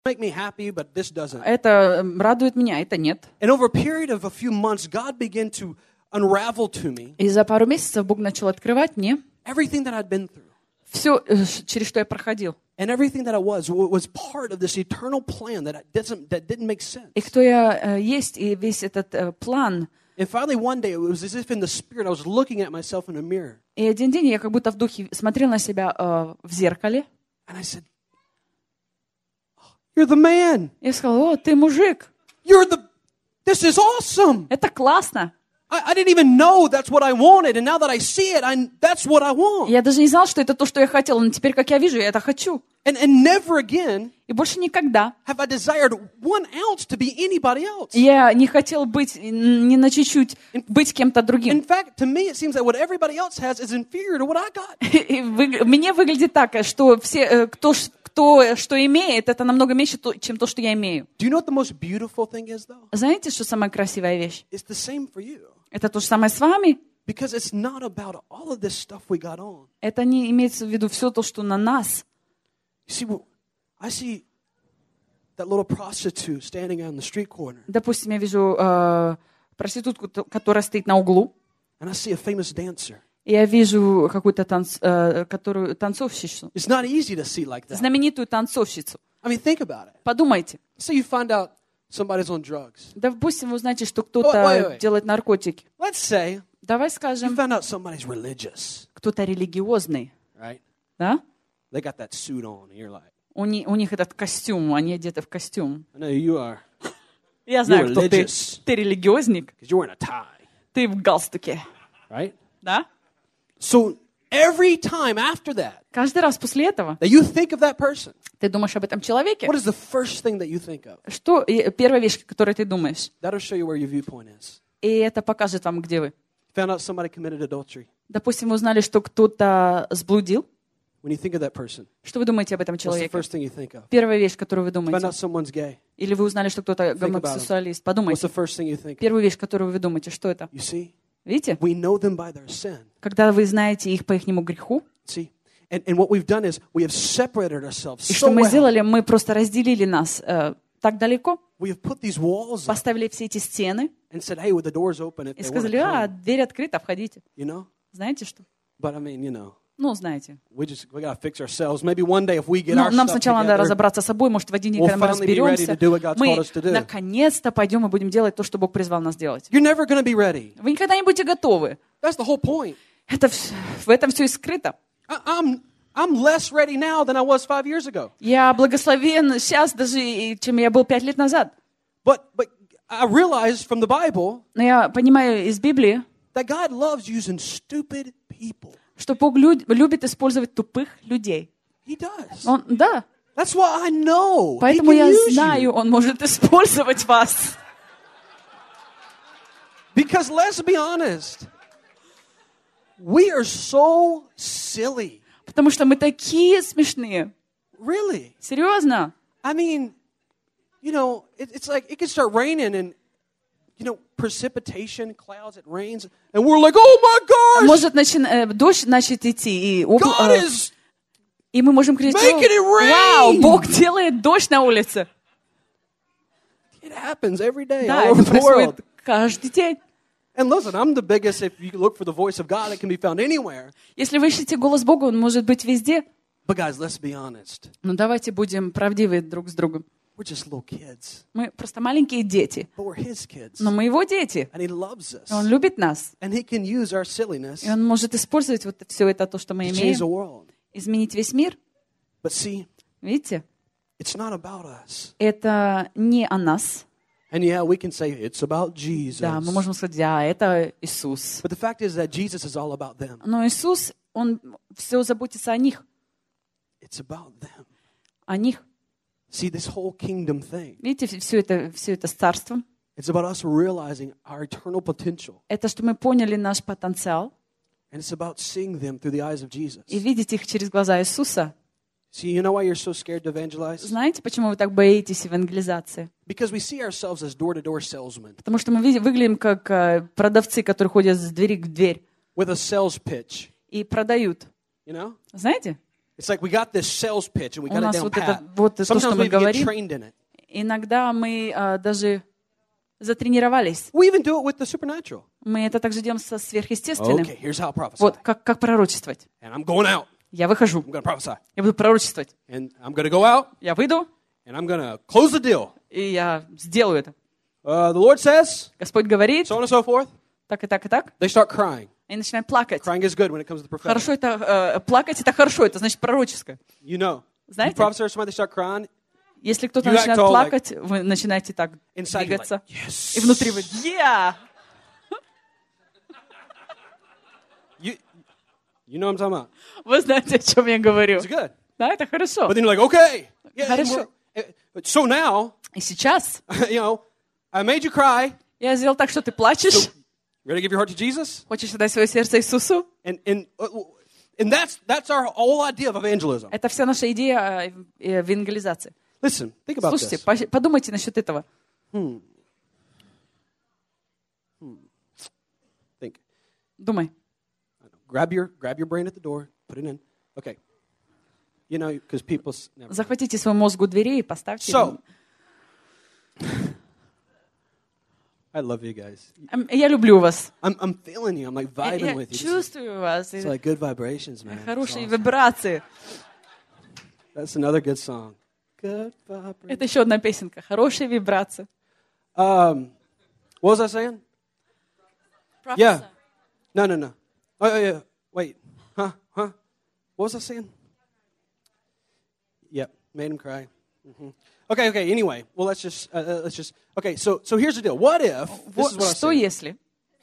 make me happy, but this doesn't. Это радует меня, это нет. And over a period of a few months, God began to unravel to me И за пару месяцев Бог начал открывать мне everything that I'd been through. все, через что я проходил. And everything that I was part of this eternal plan that didn't make sense. И кто я есть, и весь этот план. And finally one day, it was as if in the spirit, I was looking at myself in a mirror. И один день я как будто в духе смотрел на себя в зеркале. And I said, "You're the man. Я сказал: о, ты мужик. This is awesome. Это классно. I didn't even know that's what I wanted, and now that I see it, that's what I want." Я даже не знал, что это то, что я хотел, но теперь, как я вижу, я это хочу. And never again И больше никогда have I desired 1 ounce to be anybody else. я не хотел быть ни на чуть-чуть, быть кем-то другим. In fact, to me, it seems that what everybody else has is inferior to what I got. И мне выглядит так, что все, кто что имеет, это намного меньше, чем то, что я имею. Do you know what the most beautiful thing is, though? Знаете, что самая красивая вещь? It's the same for you. Это то же самое с вами. Because it's not about all of this stuff we got on. Это не имеется в виду все то, что на нас. You see, I see that little prostitute standing on the street corner. Допустим, я вижу проститутку, которая стоит на углу. And I see a famous dancer. И я вижу какую-то танцовщицу. It's not easy to see like that. Знаменитую танцовщицу. I mean, think about it. Подумайте. So you find out somebody's on drugs. Допустим, вы узнаете, что кто-то делает наркотики. Let's say Давай you скажем, found out somebody's religious, кто-то религиозный. right? Да? They got that suit on, and you're like, У них этот костюм, они одеты в костюм. I know you are, Я знаю, кто ты. religious. Ты религиозник, because you're wearing a tie, ты в галстуке. right? Да? So every time after that, Каждый раз после этого that you think of that person, ты думаешь об этом человеке. what is the first thing that you think of? Что первая вещь, о которой ты думаешь? That'll show you where your viewpoint is. И это покажет вам, где вы. Found out somebody committed adultery. Допустим, вы узнали, что кто-то сблудил. When you think of that person, Что вы думаете об этом what's the человеке? first thing you think of? Первая вещь, которую вы Found out думаете. someone's gay. Или вы узнали, что кто-то about гомосексуалист. What's Подумайте. the first thing you think of? Первую вещь, которую вы думаете, что это? You see, Видите? we know them by their sin. Когда вы знаете их по ихнему греху, See, and what we've done is we have separated ourselves и что so мы well. сделали, мы просто разделили нас так далеко, We have put these walls up поставили все эти стены and said, "Hey, with the doors open, if и they want сказали: to come, дверь открыта, входите. you know." Знаете что? But I mean, you know, Ну, знаете. we gotta fix ourselves. Maybe one day if we get Но our нам stuff сначала надо together, разобраться с собой, может, в один день, we'll когда мы finally be ready разберемся, to do what God's мы called us to do. наконец-то пойдем и будем делать то, что Бог призвал нас делать. You're never going to be ready. Вы никогда не будете готовы. That's the whole point. В этом все и скрыто. I'm less ready now than I was 5 years ago. Я благословен сейчас даже, чем я был 5 лет назад. But I realized from the Bible Но я понимаю из Библии, that God loves using stupid people. что Бог любит использовать тупых людей. He does. Да. That's why I know. Поэтому he can я use знаю, you. Он может использовать вас. Because let's be honest, we are so silly. Потому что мы такие смешные. Really? Серьезно. I mean, you know, it's like it can start raining and, you know, precipitation, clouds, it rains, and we're like, oh my gosh, Может дождь начать идти, God is и мы можем кричать: making it rain. вау, Бог делает дождь на улице. It happens every day Да, all over это the world. происходит каждый день. And listen, I'm the biggest. If you look for the voice of God, it can be found anywhere. Если вы ищете голос Бога, он может быть везде. But guys, let's be honest. Но давайте будем правдивы друг с другом. We're just little kids, Мы просто маленькие дети, but we're His kids, но мы его дети. and He loves us, Он любит нас. and He can use our silliness И он может использовать вот все это, то, что мы to change the имеем, world. изменить весь мир. But see, Видите? it's not about us. Это не о нас. And yeah, we can say it's about Jesus. Да, мы можем сказать: да, это Иисус. But the fact is that Jesus is all about them. Но Иисус, Он все заботится о них. It's about them. О них. See, this whole kingdom thing, Видите, все это с царством. it's about us realizing our eternal potential. Это что мы поняли наш потенциал And it's about seeing them through the eyes of Jesus. и видеть их через глаза Иисуса. See, you know why you're so scared to evangelize? Знаете, почему вы так боитесь евангелизации? Because we see ourselves as door-to-door salesmen Потому что мы выглядим как продавцы, которые ходят с двери к двери with a sales pitch, и продают. you know? Знаете? It's like we got this sales pitch and we У got it нас down вот pat. это вот то, что Sometimes мы we even get говорим. trained in it. Иногда мы даже затренировались. We even do it with the supernatural. Мы это также делаем со сверхъестественным. Okay, here's how I prophesy. Вот как пророчествовать. And I'm going out. Я выхожу, I'm going to prophesy. я буду пророчествовать. And I'm going to go out Я выйду, and I'm going to close the deal. и я сделаю это. The Lord says, Господь говорит, so on and so forth. так и так и так. They start crying. Они начинают плакать. Crying is good when it comes to the prophetic. Хорошо это, плакать это хорошо, это значит пророческое. You know. You Знаете? prophesy to somebody, they start crying. Если кто-то You act начинает all плакать, вы начинаете так Inside you're двигаться. like, yes. И внутри вы, yeah! You know what I'm talking about. Вы знаете, о чем я говорю. It's good. Да, это хорошо. But then you're like, okay. Yeah, Хорошо. so now, И сейчас you know, I made you cry. я сделал так, что ты плачешь. So, you ready to give your heart to Jesus? Хочешь отдать свое сердце Иисусу? And that's our whole idea of evangelism. Это вся наша идея евангелизации. Listen, think about Слушайте, this. подумайте насчет этого. Think. Думай. Grab your brain at the door. Put it in. Okay. You know, because people never. Захватите свой мозг у двери и поставьте. So, I love you guys. Я люблю вас. I'm feeling you. I'm like vibing Я with you. чувствую вас. It's like good vibrations, man. It's Хорошие awesome. вибрации. That's another good song. Good vibrations. Это еще одна песенка. Хорошие вибрации. What was I saying? Yeah. No. Oh, yeah. Wait. Huh? What was I saying? Yep. Made him cry. Mm-hmm. Okay. Anyway, well, let's just. Okay. So here's the deal. What if? This is what I Что say. если?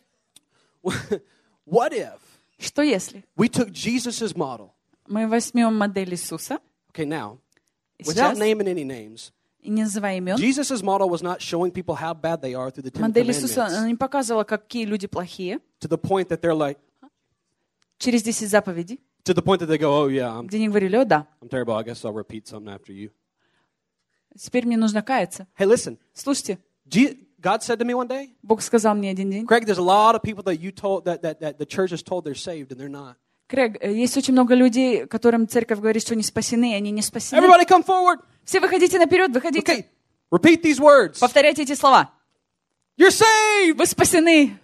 What if Что если? we took Jesus' model? Мы возьмем модель Иисуса, Okay, now, и without сейчас, naming any names, и не называя имен, Jesus' model was not showing people how bad they are through the Ten модель Иисуса Commandments она не показывала, какие люди плохие, to the point that they're like, через 10 заповедей, to the point that they go, oh yeah, где они говорили, о да, I'm terrible. I guess I'll repeat something after you. теперь мне нужно каяться. Hey, listen. Слушайте, God said to me one day, Бог сказал мне один день, Greg, there's a lot of people that you told that the church has told they're saved and they're not. Крэг, есть очень много людей, которым церковь говорит, что они спасены, и они не спасены. Everybody come forward. Все выходите наперед, выходите. Okay, repeat these words. Повторяйте эти слова. You're saved. Вы спасены.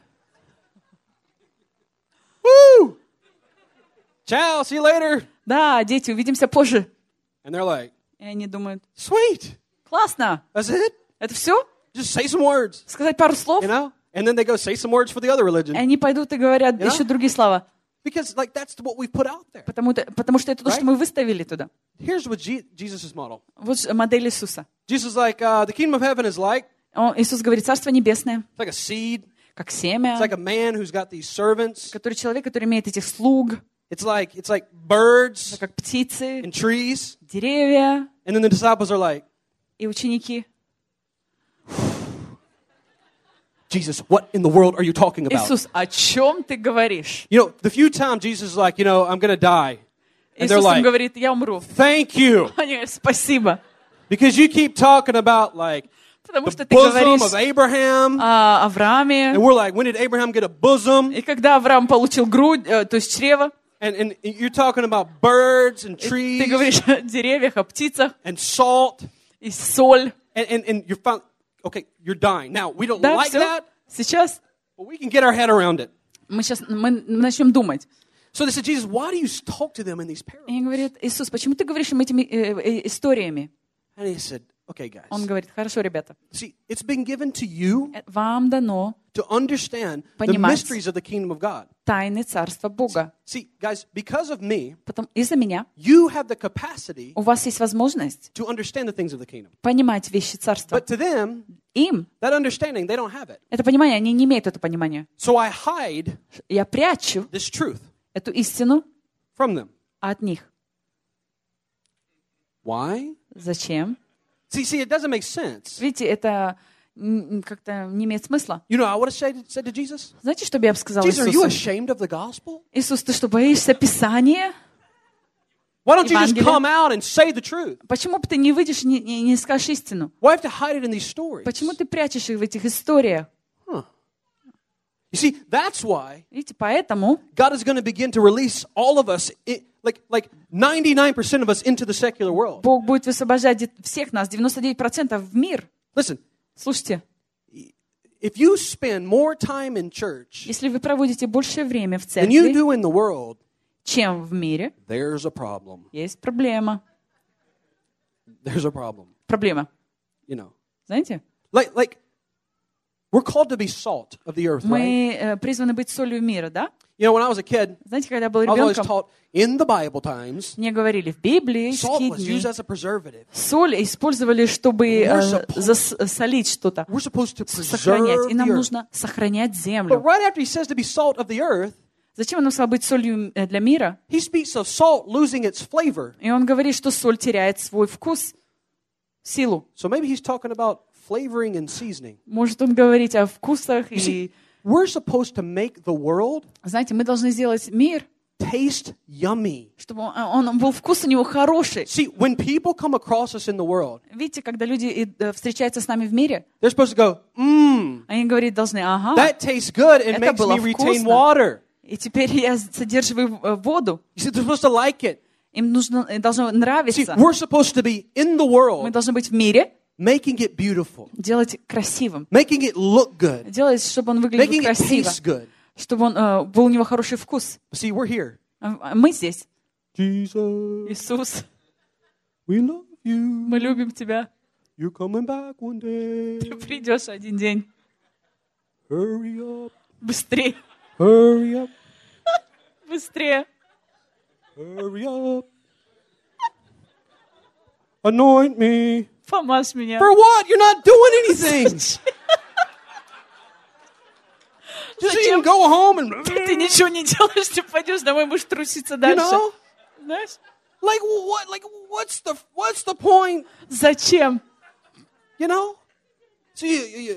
Woo! Ciao, see you later. Да, дети, увидимся позже. And they're like, И они думают, sweet. классно. That's it? Это все? Just say some words, Сказать пару слов? you know? And then they go say some words for the other И religion. они пойдут и говорят Yeah. еще другие слова. Because like that's what we've put out there. Потому что это то, что Right? мы выставили туда. Here's what Jesus' model. Вот модель Иисуса. Jesus is like, the kingdom of heaven is like, Иисус говорит, Царство Небесное, it's like a seed. как семя, It's like a man who's got these servants. человек, который имеет этих слуг, It's like birds как птицы, and trees. деревья And then the disciples are like, и ученики. Jesus, what in the world are you talking about? Иисус, о чем ты говоришь? You know, the few times Jesus is like, I'm going to die. And they're Иисус им like, говорит, я умру. thank you. Они говорят, спасибо. Because you keep talking about like Потому the что ты bosom говоришь of Abraham. о Аврааме. And we're like, when did Abraham get a bosom? И когда Авраам получил грудь, то есть чрево, And you're talking about birds and ты trees говоришь о деревьях, о птицах and salt. и solь. And you're found, okay, you're dying. Now, we don't Да, like все. that, Сейчас but we can get our head around it. мы начнем думать. So they said, Jesus, why do you talk to them in these parables? И они говорят, Иисус, почему ты говоришь им этими историями? And he said, okay, guys. Он говорит, хорошо, ребята, See, it's been given to you вам дано to understand the Понимать. mysteries of the kingdom of God. тайны Царства Бога. See, guys, because of me, Из-за меня you have the capacity у вас есть возможность to understand the things of the kingdom. понимать вещи Царства. But to them, Им that understanding, they don't have it. это понимание, они не имеют это понимание. So I hide Я прячу this truth эту истину from them. от них. Why? Зачем? See, it doesn't make sense. Видите, это как-то не имеет смысла. You know, I would have said to Jesus, Знаете, что бы я бы сказала Jesus, are you Иисусу? ashamed of the gospel? Иисус, ты что, боишься Писания? Why don't you just Евангелие. come out and say the truth? Почему бы ты не выйдешь и не скажешь истину? Why have to hide it in these stories? Почему ты прячешь их в этих историях? You see, that's why Видите, поэтому God is going to begin to release all of us, like 99% of us, into the secular world. Бог будет высвобождать всех нас, 99% в мир. Listen, Слушайте, if you spend more time in church если вы проводите больше время в than you церкви, do in the world, чем в мире, there's a problem. есть проблема. There's a problem. Проблема. You know, Знаете? like we're called to be salt of the earth, right? Мы призваны быть солью мира, да? You know, when I was a kid, Знаете, когда я был I was always ребенком, taught in the Bible times, мне говорили, в Библии salt was used дни as a preservative. соль использовали, чтобы засолить что-то, We're supposed to сохранять. preserve И нам the earth. нужно сохранять But землю. right after he says to be salt of the earth, Зачем он нам сказал быть солью для мира? he speaks of salt losing its flavor. И он говорит, что соль теряет свой вкус, силу. So maybe he's talking about flavoring and seasoning. Может он говорить о вкусах You see, и... we're supposed to make the world Знаете, мы должны сделать мир, taste yummy. чтобы он был вкус у него хороший. See, when people come across us in the world, Видите, когда люди встречаются с нами в мире, they're supposed to go, они говорить должны, ага, that tastes good and Это makes было me retain вкусно. water. и теперь я содерживаю воду. You see, they're supposed to like it. Им должно See, нравиться. we're supposed to be in the Мы world, должны быть в мире, making it beautiful, делать красивым, making it look good, делать, чтобы он making выглядел it красиво, taste good. чтобы он был у него хороший вкус. But see, we're here. Мы здесь. Jesus, Иисус, we love you. мы любим тебя. You're coming back one day. Ты придешь один день. Hurry up, Быстрее, hurry up, быстрее. hurry up. Anoint me. Помажь меня. For what? You're not doing anything. Just so you can go home and, Ты ничего не делаешь, ты пойдешь домой, будешь труситься you дальше. know, Знаешь? like what? Like what's the point? Зачем? You know? See,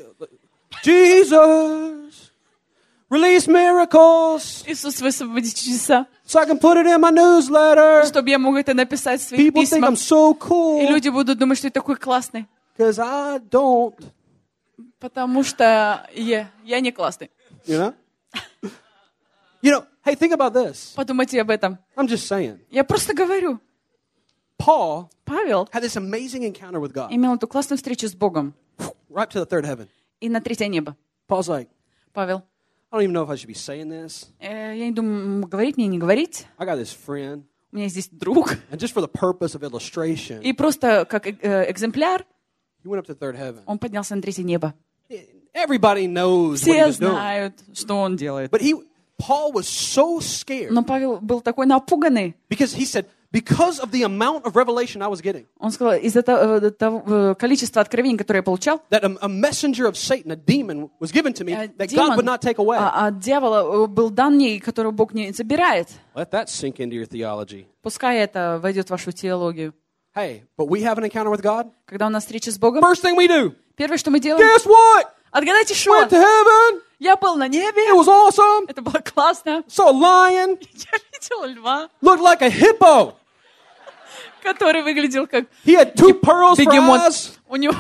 Jesus, release miracles Иисус, высвободи чудеса, so I can put it in my newsletter. чтобы я мог это написать в своих People think письмах. I'm so И cool люди будут думать, что я такой классный. because I don't, Потому что я не классный. you know? You know, hey, think about this. Подумайте об этом. I'm just saying. Я просто говорю. Paul Павел had this amazing encounter with God, имел эту классную встречу с Богом. right to the third heaven. И на третье небо. Paul's like, Павел, I don't even know if I should be saying this. я не думаю, говорить мне, не говорить. I got this friend, У меня здесь друг. and just for the purpose of illustration, И просто как экземпляр he went up to third heaven. он поднялся на третье небо. Everybody knows what he Все was doing. знают, что он делает. But Paul was so scared Но Павел был такой напуганный. because he said, because of the amount of revelation I was getting, Он сказал, из-за того количества откровений, которые я получал, that a messenger of Satan, a demon, was given to me that God would not take away. от дьявола был дан мне, которого Бог не забирает. Let that sink into your theology. Пускай это войдет в вашу теологию. Hey, but we have an encounter with God. Когда у нас встреча с Богом, First thing we do, первое, что мы делаем, guess what? отгадайте, что? Went to heaven. Я был на небе, It was awesome. это было классно. Saw a lion. Я видел льва, Looked like a hippo. который выглядел как He had two pearls for бегемот. eyes. У него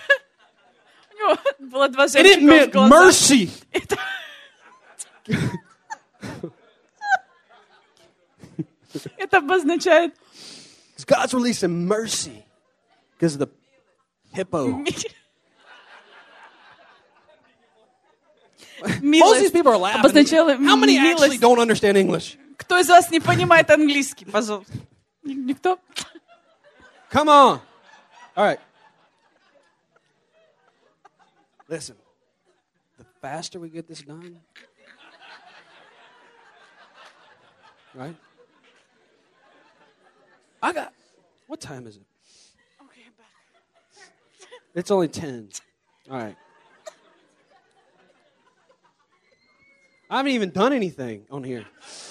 было два And it жемчуга в meant глазах. mercy. Это обозначает God's releasing mercy because of the hippo. Most of these милость. people are laughing. Обозначало How many actually милость. don't understand English? Кто из вас не понимает английский, пожалуйста? Никто? Come on. All right. Listen, the faster we get this done, right? What time is it? It's only 10. All right. I haven't even done anything on here.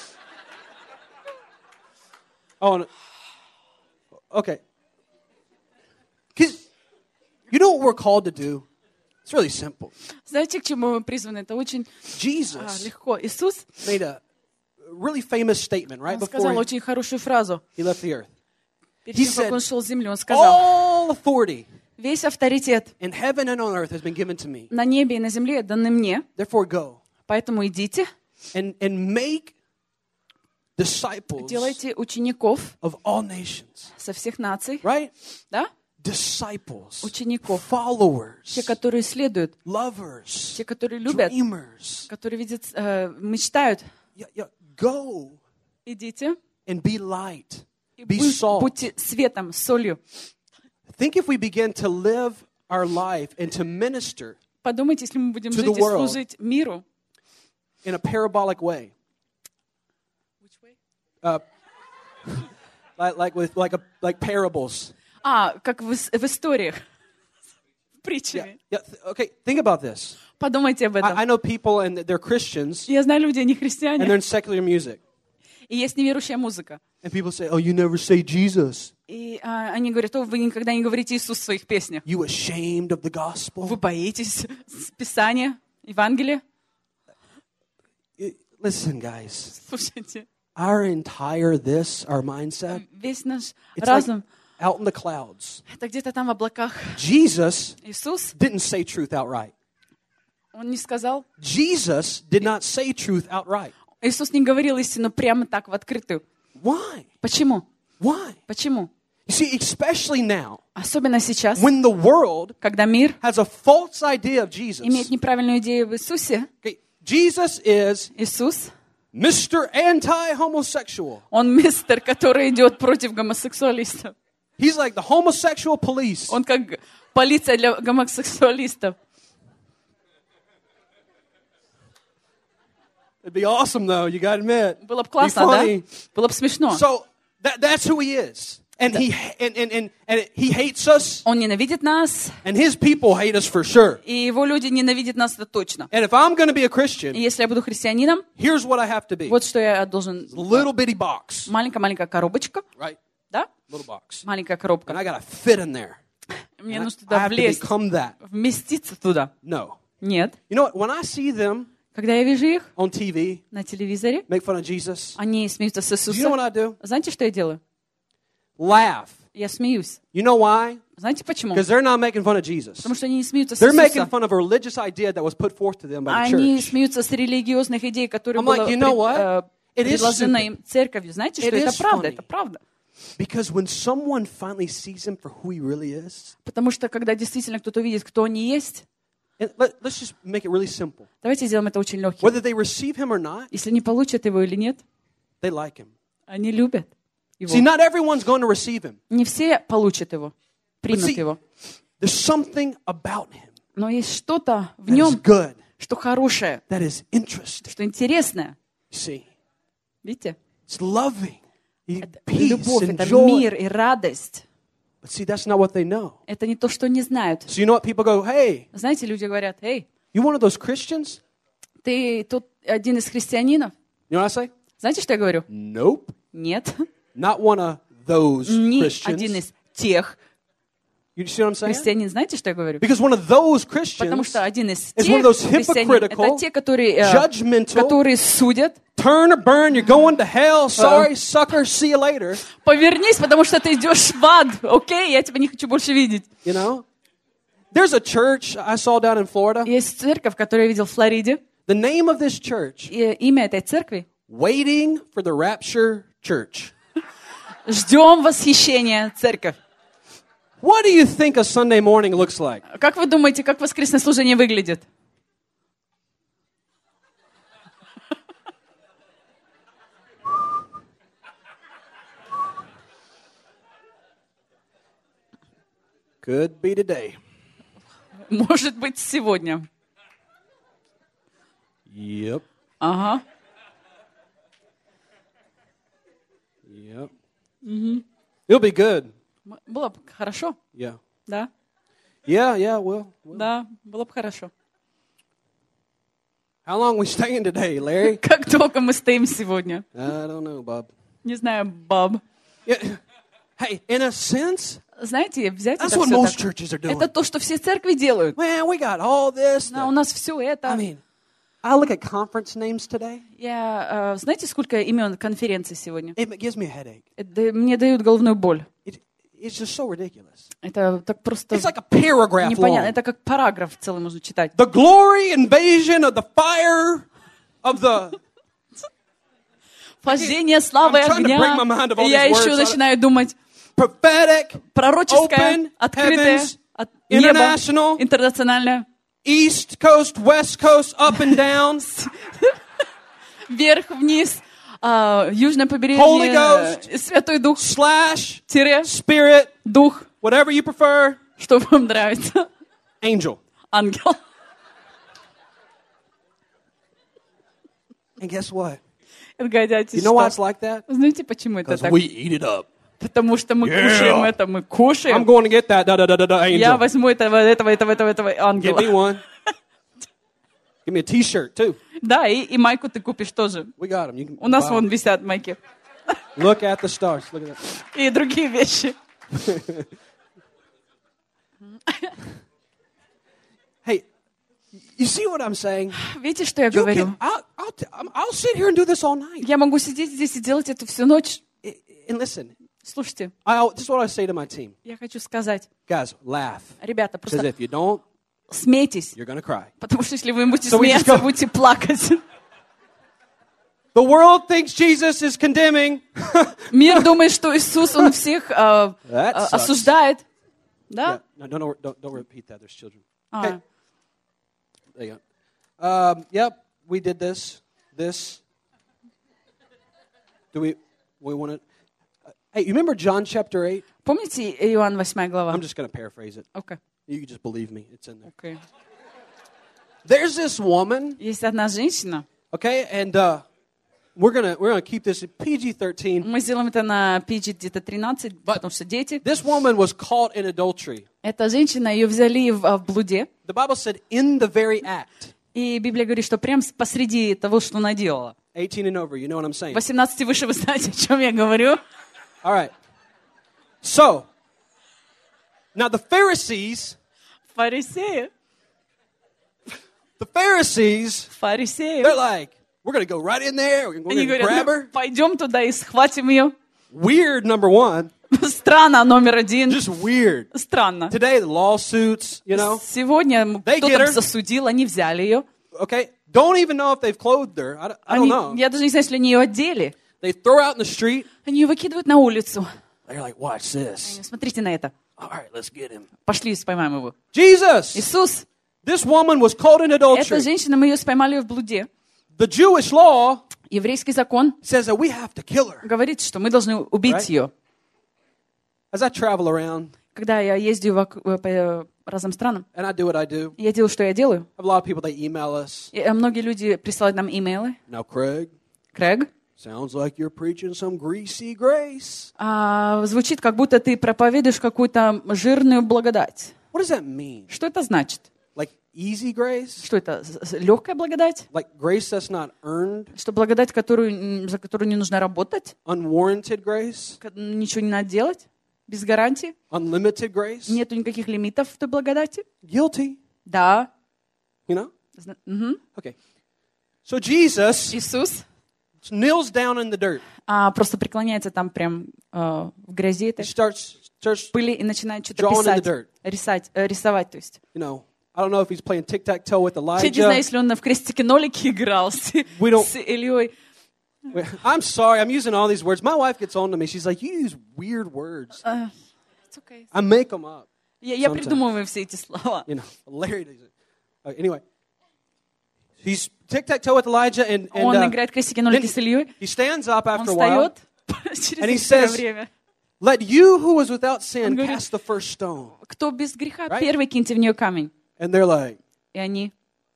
Oh, no. Okay. 'Cause you know what we're called to do? It's really simple. Знаете, к чему мы призваны? Это очень Jesus легко. Иисус made a really famous statement right он сказал before очень хорошую фразу. he left the earth. Перед He тем, как said, он шел с земли, он сказал, all authority весь авторитет in heaven and on earth has been given to me. на небе и на земле даны мне. Therefore go. Поэтому идите, and make disciples делайте учеников of all nations. со всех наций, Right? да? Disciples, Учеников, followers, те, которые следуют, lovers, те, которые любят, dreamers. которые видят, мечтают. Go Идите and be light, и be salt. будьте светом, солью. Think if we begin to live our life and to minister Подумайте, если мы будем To жить the и world. служить миру. in a parabolic way. Like parables. Как в историях, притчами. Okay, think about this. Подумайте об этом. I know people and they're Christians Я знаю людей, они and христиане, they're in secular music. и есть неверующая музыка. And people say, oh, you never say Jesus. И они говорят, вы никогда не говорите Иисус в своих песнях. You ashamed of the Вы gospel? боитесь Писания, Евангелия? Listen, guys. Слушайте, Our mindset, весь наш it's разум, like out in the clouds. это где-то там в облаках. Jesus Иисус, didn't say truth outright. Он не сказал. Jesus did not say truth outright. Иисус не говорил истину прямо так, в открытую. Why? Почему? Why? Почему? You see, especially now, Особенно сейчас, when the world когда мир has a false idea of Jesus. имеет неправильную идею в Иисусе. Okay, Jesus is Иисус, Mr. Anti-homosexual. Он мистер, который идет против гомосексуалистов. He's like the homosexual police. Он как полиция для гомосексуалистов. It'd be awesome, though. You got to admit. Было бы Be классно, да? funny. Было бы смешно. So that's who he is, and he hates us, Он ненавидит нас, and his people hate us for sure. и его люди ненавидят нас, это точно. And if I'm going to be a И Christian, если я буду христианином, here's what I have to be: вот что я должен... a little bitty box, Маленькая коробочка, right? да? Little box, Маленькая and коробка. I got to fit in there. Мне And нужно I туда have to влезть, become that. вместиться туда. No. Нет. You know what? When I see them Когда я вижу их on TV на телевизоре, make fun of Jesus, они смеются с you know what Иисуса. I do? Знаете, что я делаю? Laugh. Я смеюсь. You know why? Знаете почему? Because they're not making fun of Jesus. Потому что они не смеются с They're making Иисуса. fun of a religious idea that was put forth to them by the Они church. смеются с религиозных идей, которые I'm like, были you know what? It is предложены stupid. им церковью. Знаете, что It это is правда? funny. Это правда. Because when someone finally sees him for who he really is, Потому что, когда действительно кто-то увидит, кто они есть, and let's just make it really simple. давайте сделаем это очень легким. Whether they receive him or not, Если не получат его или нет, they like him. они любят его. See, not everyone's going to receive him. Не все получат его, примут see, его. There's something about him Но есть что-то в that is нем, good, что хорошее, that is interesting. что интересное. You see, Видите? it's loving, Это peace, любовь, and это joy. мир и радость. But see, that's not what they know. Это не то, что не знают. So you know what people go, hey, Знаете, люди говорят, эй, you one of those Christians? ты тут один из христианинов? You know what I say? Знаете, что я говорю? Nope. Нет. Not one of those Не один Christians. из тех You see what I'm saying? христианин. Знаете, что я говорю? Because one of those Потому Christians что один из is тех one of those христианин, hypocritical, это те, которые, judgmental, которые судят. turn or burn, you're going to hell, sorry, sucker, see you later. Повернись, потому что ты идешь в ад. Окей, я тебя не хочу больше видеть. You know? There's a church I saw down in Florida. Есть церковь, которую я видел в Флориде. The name of this church, И имя этой церкви Waiting for the Rapture Church. «Ждем восхищения церковь». What do you think a Sunday morning looks like? Как вы думаете, как воскресное служение выглядит? Could be today. Может быть, сегодня. Yep. Ага. Yep. It'll be good. Было бы хорошо, Yeah. да? Yeah, well. Да, было бы хорошо. How long we staying today, Larry? Как долго мы стоим сегодня? I don't know, Bob. Не знаю, Баб. Yeah. Hey, in a sense, Знаете, взять that's это what все most так. churches are doing. Это то, что все церкви делают. Man, we got all this. У нас все это. I mean, I look at conference names today. Я, знаете, сколько имен конференций сегодня? It gives me a headache. Мне дают головную боль. It's just so ridiculous. Это так просто It's like a paragraph непонятно. long. Это как параграф целый можно читать. The glory, invasion of the fire of the Вхождение славы I'm trying to break my огня. mind of all И я these еще words. начинаю думать, prophetic, пророческое, open, открытое, heavens, от неба, international, интернациональное, East Coast, West Coast, up and down, вверх, вниз, южное Holy побережье, Ghost, Святой Дух, slash, тире, Spirit, Дух, whatever you prefer, что вам нравится, angel. ангел. And guess what? Отгадайте, You know why it's что? like that? Знаете, почему это Because так? we eat it up. Потому что мы Yeah. кушаем это, мы I'm кушаем. going to get that Я angel. возьму этого Give me ангела. one. Give me a T-shirt too. Да, и майку ты купишь тоже. We got them. You can У нас buy вон 'em. висят майки. Look at the stars. Look at that. И другие вещи. Hey, you see what I'm saying? Видите, что я You говорю? can, I'll sit here and do this all night. Я могу сидеть здесь и делать это всю ночь. And listen, Слушайте, this is what I say to my team. я хочу сказать, Guys, laugh. ребята, Because просто if you don't, смейтесь. you're going to cry. Потому что если вы будете So we just смеяться, go- будете плакать. The world thinks Jesus is condemning. Мир думает, что Иисус, Он всех That sucks. осуждает. Yeah. Да? No, don't repeat that. There's children. А, Okay. There you go. Yep, we did this. Do we want to? Hey, you remember John chapter 8? Помните Иоанн 8 глава? I'm just going to paraphrase it. Окей. You can just believe me. It's in there. Окей. There's this woman, Есть одна женщина. okay, and we're gonna keep this at PG-13. Мы сделаем это на PG где-то 13, потому что дети. This woman was caught in adultery. Эта женщина, ее взяли в блуде. The Bible said in the very act. И Библия говорит, что прям посреди того, что она делала. 18 and over, you know what I'm saying? 18 и выше, вы знаете, о чем я говорю. All right. So, now the Pharisees, Фарисеи. they're like, we're going to go right in there, we're Они going to grab говорят, her. ну, пойдем туда и схватим ее. Weird, number one. Странно, номер один. Just weird. Странно. Today, the lawsuits, you know. Сегодня They get кто-то her. засудил, они взяли ее. Okay? Don't even know if they've clothed her. I don't know. Я даже не знаю, если они ее одели. They throw her out in the street. Они ее выкидывают на улицу. They're like, watch this. Смотрите на это. All right, let's get him. Пошли, поймаем его. Jesus! Иисус, This woman was caught in эта adultery. женщина, мы ее споймали в блуде. The Jewish law Еврейский закон says that we have to kill her. говорит, что мы должны убить Right. ее. As I travel around Когда я ездию по разным странам, and I do what I do, я делаю, что я делаю. I have a lot of people, they email us. И многие люди присылают нам имейлы. Now, Craig, Крэг, sounds like you're preaching some greasy grace. звучит, как будто ты проповедуешь какую-то жирную благодать. What does that mean? Что это значит? Like easy grace? Что это? Легкая благодать? Like grace that's not earned? Что благодать, за которую не нужно работать? Unwarranted grace? Ничего не надо делать? Без гарантии? Unlimited grace? Нету никаких лимитов в той благодати? Guilty, Да. you know? Мгм. Okay. So Jesus Иисус kneels down in the dirt. просто преклоняется там прям в грязи He этой, starts, в пыли и начинает что-то drawing in the писать, dirt. рисовать, то есть. You know, I don't know if he's playing tic-tac-toe with Я не знаю, Elijah. если он в крестике-нолике играл с Ильей. I'm sorry, I'm using all these words. My wife gets on to me. She's like, you use weird words. It's okay. I make them up. Я sometimes. придумываю все эти слова. You know, Larry does it. Anyway, he's tic-tac-toe with Elijah, and Он играет крестики-нолики с Ильей. he stands up Он after a while. встает через And he некоторое says, время. Let you who was without sin Он говорит, cast the first stone. кто без греха, Right? первый киньте в нее камень. And they're like, И они...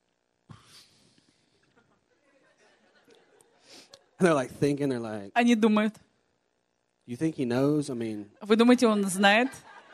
thinking, they're like, Они думают, you think he knows? I mean, вы думаете, он знает?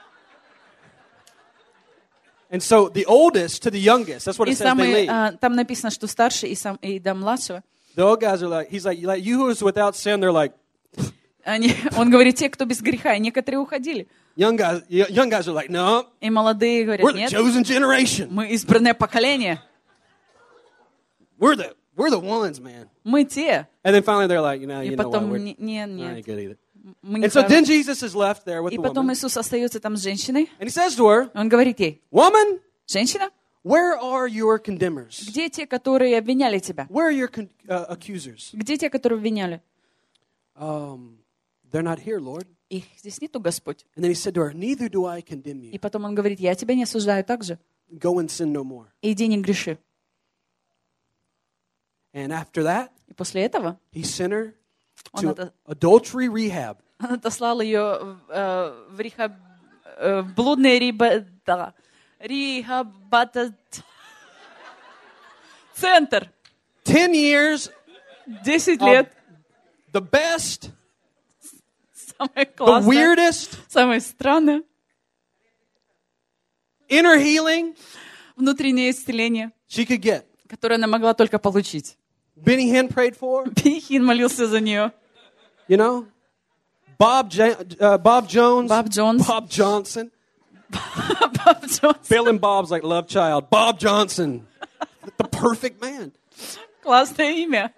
and so the oldest to the youngest, that's what И it says they lead. там написано, что старший и до младшего. The old guys are like, he's like, you who is without sin, they're like, Он говорит, те, кто без греха, и некоторые уходили. young guys are like, no, И молодые we're говорят, the нет, chosen generation. мы избранное поколение. We're the ones, man. Мы те. And then finally they're like, И you know what, потом, I нет, ain't good either. мы не And so хороши. then Jesus is left there with И the потом woman. Иисус остается там с женщиной. And he says to her, Он говорит ей, woman, женщина, Where are your condemners? Где те, которые обвиняли тебя? Where are your accusers? Где те, которые обвиняли? They're not here, Lord. Их здесь нету, Господь. And then he said to her, neither do I condemn И you. потом он говорит, я тебя не осуждаю также. Go and sin no more. Иди не греши. And after that, И после этого he sent her он to adultery rehab. отослал ее в рехаб... в блудный центр. 10 years, 10 лет. the best, Самое the классное. weirdest, Самое странное. inner healing Внутреннее исцеление, she could get. которое она могла только получить. Benny Hinn prayed for her, Бенни Хинн молился за нее. you know. Bob Jones, Bob Jones. Bob Johnson. Боб Джонс. Bill and Bob's like love child. Bob Johnson, the perfect man. Классное имя.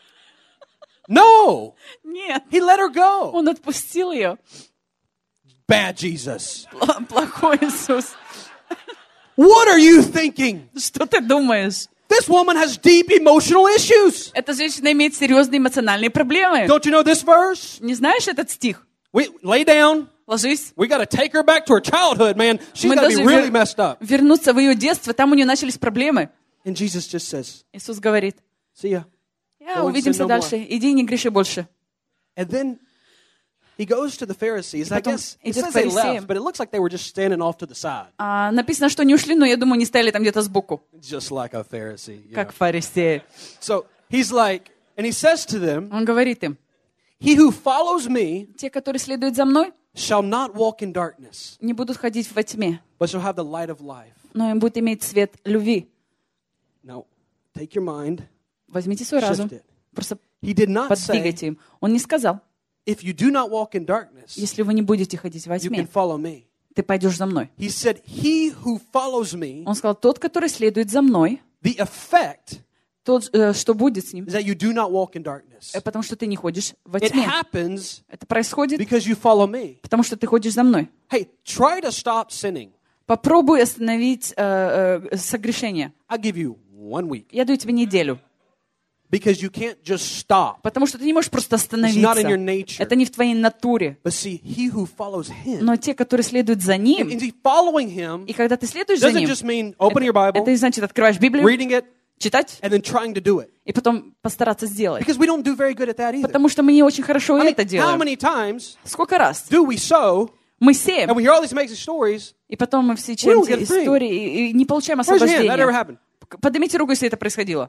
No, Нет, he let her go. он отпустил ее. Bad Jesus. Плохой Иисус. What are you thinking? Что ты думаешь? This woman has deep emotional issues. Эта женщина имеет серьезные эмоциональные проблемы. Don't you know this verse? Не знаешь этот стих? We lay down. Ложись. We got to take her back to her childhood, man. She's Мы got to be должны really messed up. вернуться в ее детство. Там у нее начались проблемы. And Jesus just says, Иисус говорит, see ya. Go and увидимся sin no дальше. Иди и не греши больше. And then he goes to the Pharisees. I потом guess it идет к says they фарисеям. left, but it looks like they were just standing off to the side. Написано, что не ушли, но я думаю, не стояли там где-то сбоку, Just like a Pharisee. You как know. фарисеи. So he's like, and he says to them, Он говорит им, he who follows me те, которые следуют за мной, shall not walk in darkness, не будут ходить во тьме, but shall have the light of life. но им будет иметь свет любви. Now, take your mind, Возьмите свой разум, shift it. просто He did not say, подвигайте им. Он не сказал, if you do not walk in darkness, если вы не будете ходить во you тьме, can follow me. ты пойдешь за мной. He said, he who follows me, Он сказал, тот, который следует за мной, the effect тот, что будет с ним, is that you do not walk in darkness. потому что ты не ходишь во It тьме. happens Это происходит, because you follow me. потому что ты ходишь за мной. Hey, try to stop sinning. Попробуй остановить согрешение. I'll give you 1 week Я даю тебе неделю, because you can't just stop. потому что ты не можешь просто It's not in your остановиться. nature. Это не в твоей натуре. But see, he who follows him, Но те, которые следуют за and ним, see, following him и когда ты следуешь за doesn't ним, just mean open your Bible, это не значит открываешь Библию, reading it, читать, and then trying to do it. и потом постараться сделать. Because we don't do very good at that either. Потому что мы не очень хорошо I mean, это how делаем. many times Сколько раз do we sow, мы and сеем, we hear all these amazing stories? и потом мы все We читаем don't get эти free. истории и не получаем Raise your hand. That ever освобождения. happened? Поднимите руку, если это происходило.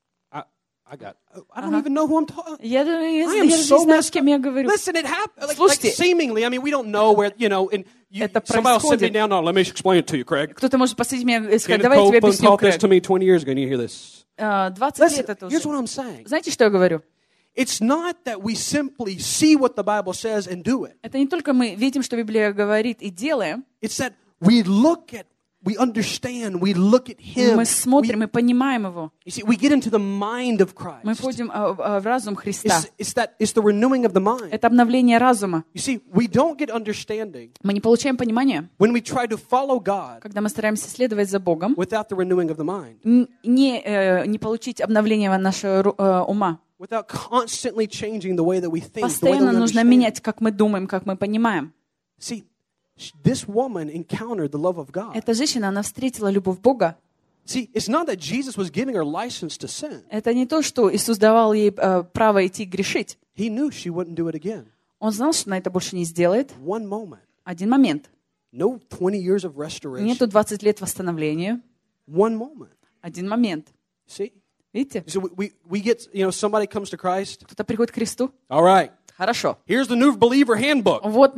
I don't even know who I'm talking. Я даже I am не so знаю, с messed кем я говорю. Listen, it happened. Like Слушайте. seemingly, I mean, we don't know where, you know, and Это somebody will sit me происходит. down. No, let me explain it to you, Craig. Кто-то может посадить меня и сказать, Kenneth давай я тебе Copeland объясню, taught this Крэг. to me 20 years ago, and you hear this. 20 Listen, лет это here's what уже. I'm saying. Знаете, что я говорю? It's not that we simply see what the Bible says and do it. Это не только мы видим, что Библия говорит, и делаем. It's that we look at, we understand, we look at Him. Мы смотрим и понимаем Его. You see, we get into the mind of Christ. Мы входим в разум Христа. It's the renewing of the mind. Это обновление разума. You see, we don't get understanding Мы не получаем понимания, when we try to follow God когда мы стараемся следовать за Богом, without the renewing of the mind, не получить обновление нашего ума. without constantly changing the way that we think, the way that Постоянно we нужно understand. менять, как мы думаем, как мы понимаем. See, this woman encountered the love of God. Эта женщина, она встретила любовь Бога. See, it's not that Jesus was giving her license to sin. Это не то, что Иисус давал ей право идти грешить. He knew she wouldn't do it again. Он знал, что она это больше не сделает. One moment. Один момент. No 20 years of restoration. Нету 20 лет восстановления. One moment. Один момент. See? Видите? So we get, you know, somebody comes to Christ. Кто-то приходит к Христу. All right. Хорошо. Here's the new believer handbook. Вот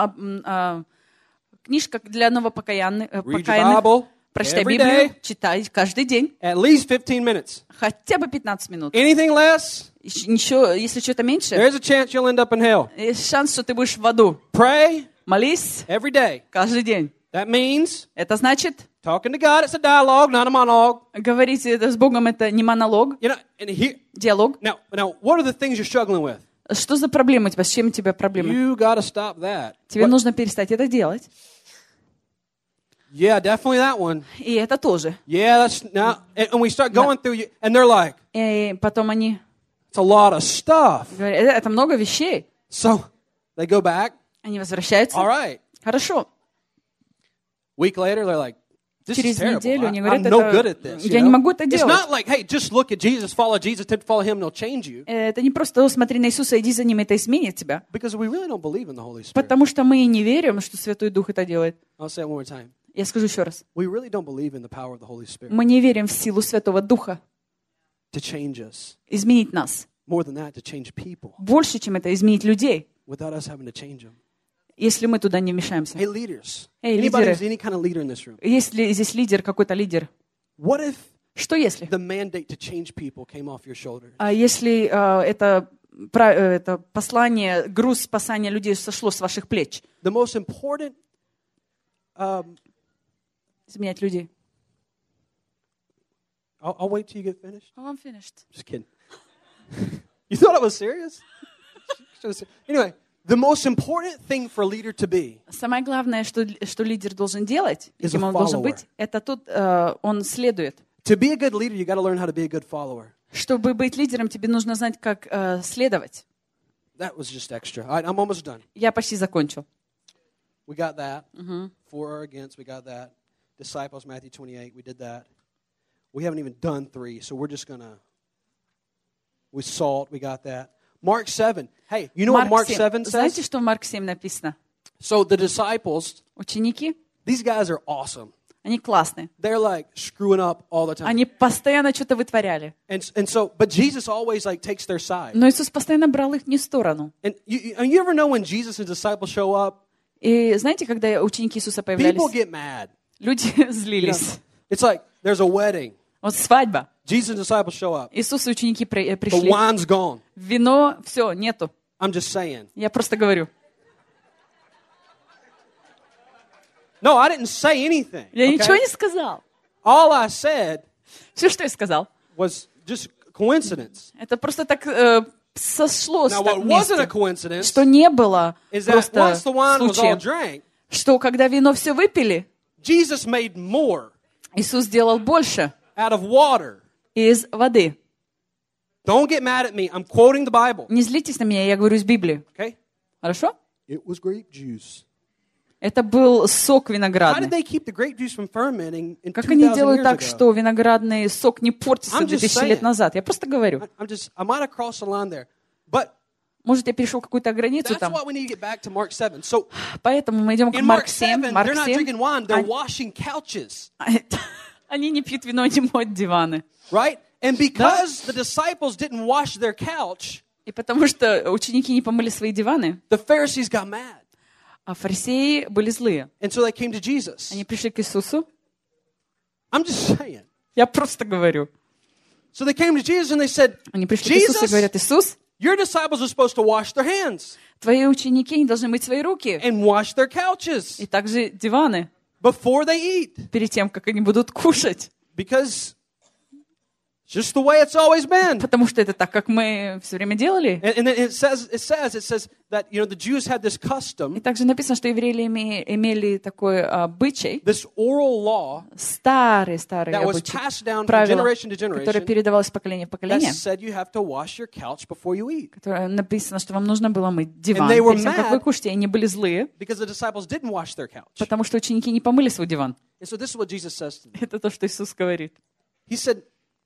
книжка для Read your новопокаянных. Bible Прочитай every Библию, day, читай каждый день. at least 15 minutes. Хотя бы 15 минут. Anything less, Ничего, если что-то меньше, there's a chance you'll end up in hell. есть шанс, что ты будешь в аду. Pray Молись every day. каждый день. That means Это значит, talking to God. It's a dialogue, not a monologue. говорить это с Богом, это не монолог, You know, and here, диалог. now, what are the things you're struggling with? Что за проблема у тебя? С чем у тебя проблемы? You got to stop that. Тебе What- нужно перестать это делать. Yeah, definitely that one. И это тоже. Yeah, that's now. And we start going through, and they're like, И потом они it's a lot of stuff. говорят, это много вещей. So they go back. Они возвращаются. All right. Хорошо. Week later, they're like, this is Через terrible. неделю они I'm говорят, no good это, at this. я не могу это It's делать. not like, hey, just look at Jesus, follow Jesus, attempt to follow him, and he'll change you. Это не просто смотри на Иисуса, иди за ним, это изменит тебя. Because we really don't believe in the Holy Spirit. Потому что мы не верим, что Святой Дух это делает. I'll say it one more time. Я скажу еще раз. We really don't believe in the power of the Holy Spirit Мы не верим в силу Святого Духа to change us. изменить нас. More than that, to change people Больше, чем это изменить людей, without us having to change them. если мы туда не вмешаемся. Hey, leaders. Эй, Anybody лидеры. who's any kind of leader in this room. Есть ли здесь лидер, какой-то лидер? What if Что если? the mandate to change people came off your shoulders? А если это послание, груз спасания людей сошло с ваших плеч? The most important Изменять людей. I'll wait till you get finished. Oh, I'm finished. Just kidding. You thought I was serious? Anyway, the most important thing for a leader to be Самое главное, что лидер должен делать, Is кем a он должен follower. быть, это тут он следует. to be a good leader, you got to learn how to be a good follower. Чтобы быть лидером, тебе нужно знать, как следовать. That was just extra. All right, I'm almost done. Я почти закончил. We got that. For or against, we got that. Disciples, Matthew 28, we did that. We haven't even done 3, so we're just going to... With salt, we got that. Mark 7. Hey, you know what Mark 7 Знаете, says? что в Марк 7 написано? So the disciples, Ученики, these guys are awesome. они классные. They're like screwing up all the time. Они постоянно что-то вытворяли. And so, but Jesus always like takes their side. Но Иисус постоянно брал их не в сторону. And you ever know when Jesus and disciples show up, И знаете, когда ученики Иисуса people появлялись, get mad. люди You know, злились. it's like there's a wedding. Вот свадьба. Jesus and disciples show up. Иисус и ученики The пришли. wine's gone. Вино, все, нету. I'm just saying. Я просто говорю. No, I didn't say anything. Я okay? ничего не сказал. All I said Все, что я сказал, was just coincidence. это просто так сошлось Now, так what wasn't a вместе, coincidence что не было is that просто once the wine was all случаем, drank, что когда вино все выпили, Jesus made more Иисус сделал больше out of water. из воды. Don't get mad at me. I'm quoting the Bible. Не злитесь на меня, я говорю из Библии. Okay? Хорошо? It was grape juice. Это был сок How did виноградный. they keep the grape juice from fermenting in Как они 2,000 делают years так, ago? что виноградный сок не портится I'm just 2000 лет saying. назад? Я просто говорю. I might have crossed the line there. But Может, я перешел какую-то границу that's там. why we need to get back to Mark 7. So Поэтому мы идем к in Марк Mark 7. 7, Марк they're not 7. drinking wine, they're washing couches. Они не пьют вино, не моют диваны. Right? And because the disciples didn't wash their couch, И потому что ученики не помыли свои диваны, the Pharisees got mad. а фарисеи были злые. And so they came to Jesus. Они пришли к Иисусу. I'm just saying. Я просто говорю. So they came to Jesus and they said, Они пришли к Иисусу и Jesus, говорят: Иисус, your disciples are supposed to wash their hands твои ученики не должны мыть свои руки. and wash their couches И также диваны before they eat. перед тем, как они будут кушать. Because it's just the way it's always been. Потому что это так, как мы все время делали. And then it says that, you know, the Jews had this И custom, также написано, что евреи имели такой обычай, this oral law старый that was обычай, passed down from правило, generation to которое generation передавалось из поколения в that поколение, said you have to wash your couch before you eat. которое написано, что вам нужно было мыть диван And they were перед тем, как вы mad. кушаете. И они были злые, Because the disciples didn't wash their couch. потому что ученики не помыли свой диван. And so this is what Jesus says to them. Это то, что Иисус говорит. He said,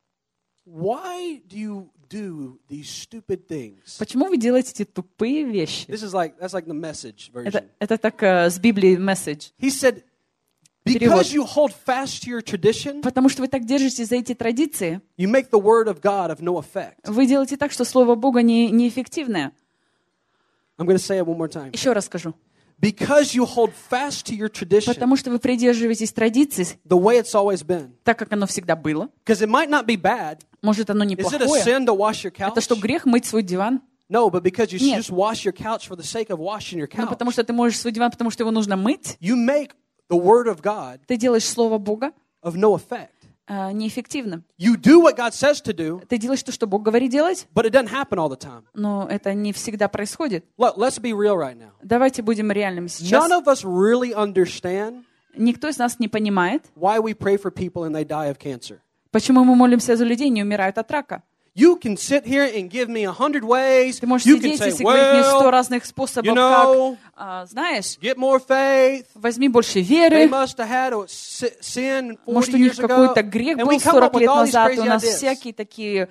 why do you do these stupid things? Почему вы делаете эти тупые вещи? That's like the Message version. Это так с Библии месседж. He said, because you hold fast to your tradition, Потому что вы так держитесь за эти традиции, you make the word of God of no effect. вы делаете так, что Слово Бога неэффективное. I'm going to say it one more time. Еще раз скажу. Because you hold fast to your tradition, Потому что вы придерживаетесь традиций, the way it's always been. так как оно всегда было. Because it might not be bad. Может, оно Is it a неплохое. sin to wash your Это couch? что, грех мыть свой диван? No, but because you Нет. just wash your couch for the sake of washing your Ну, couch. потому что ты можешь свой диван, потому что его нужно мыть. You make the word of God Ты делаешь Слово Бога of no effect. неэффективным. You do what God says to do, Ты делаешь то, что Бог говорит делать, but it doesn't happen all the time. но это не всегда происходит. Look, let's be real right now. Давайте будем реальными None сейчас. of us really understand Никто из нас не понимает, why we pray for people and they die of cancer. почему мы молимся за людей, не умирают от рака. You can sit here and give me 100 ways. Ты можешь You can сидеть say, и говорить мне 100 well, разных способов, you know, как, знаешь, get more faith. возьми больше They веры. must have had a sin 40 Может, у них years ago. какой-то грех And был we come 40 up with лет all these назад. crazy У нас ideas. всякие такие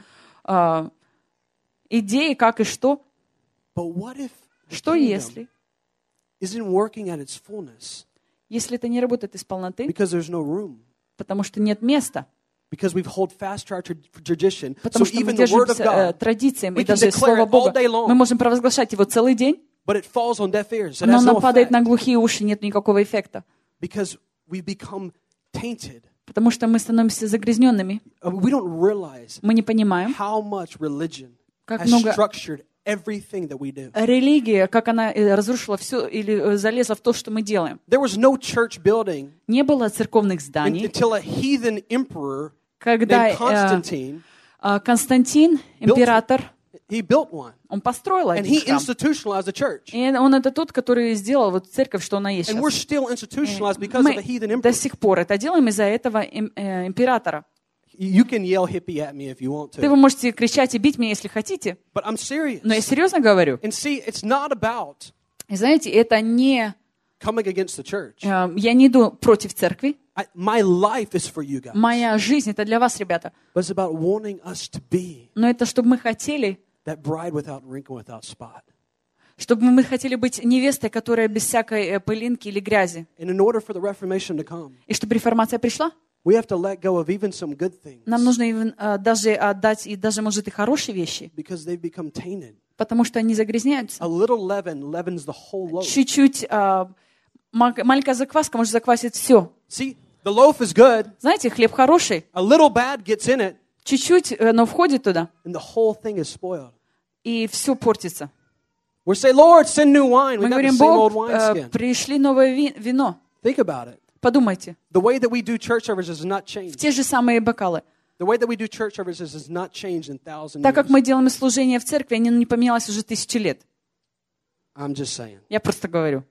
идеи, как и что. But what if the Что kingdom если? isn't working at its fullness Если это не работает из полноты, because there's no room? потому что нет места, Because we've hold fast to our tradition. потому So что мы even the word of держимся God, традициям, we и can даже declare Слово it all Бога, day long. мы можем провозглашать его целый день, but it falls on deaf ears. It но has оно no падает на effect глухие уши, нет никакого эффекта, because we become tainted. потому что мы становимся загрязненными. We don't realize Мы не понимаем, how much religion как has много structured everything that we do. религия, как она разрушила все или залезла в то, что мы делаем. There was no church building Не было церковных зданий, until a heathen emperor когда named Constantine, Константин, император, he built one. он построил And один he храм. institutionalized the church. И он это тот, который сделал вот церковь, что она есть And we're сейчас. still institutionalized because of a heathen Мы emperor. до сих пор это делаем из-за этого императора. You can yell hippie at me if you want Вы to. можете кричать и бить меня, если хотите, But I'm serious. но я серьезно говорю. And see, it's not about И знаете, это не... coming against the church. Я не иду против церкви. My life is for you guys. Моя жизнь — это для вас, ребята. But it's about wanting us to be Но это чтобы мы хотели, that bride without wrinkle, without spot. чтобы мы хотели быть невестой, которая без всякой пылинки или грязи. And in order for the Reformation to come, И чтобы реформация пришла, we have to let go of even some good things нам нужно даже отдать, и даже, может, и хорошие вещи, because they've become tainted. потому что они загрязняются. A little leaven leavens the whole loaf. Чуть-чуть маленькая закваска может заквасить все. See, the loaf is good. Знаете, хлеб хороший, A little bad gets in it, чуть-чуть, но входит туда, and the whole thing is spoiled. и все портится. We say, Lord, send new wine. We Мы got the говорим, same old Бог, wineskin. пришли новое вино. Think about it. Подумайте, The way that we do church services has not changed. те же самые бокалы. The way that we do church services has not changed in 1,000 Так как years. мы делаем служение в церкви, оно не поменялось уже 1000 лет. I'm just saying. Я просто говорю,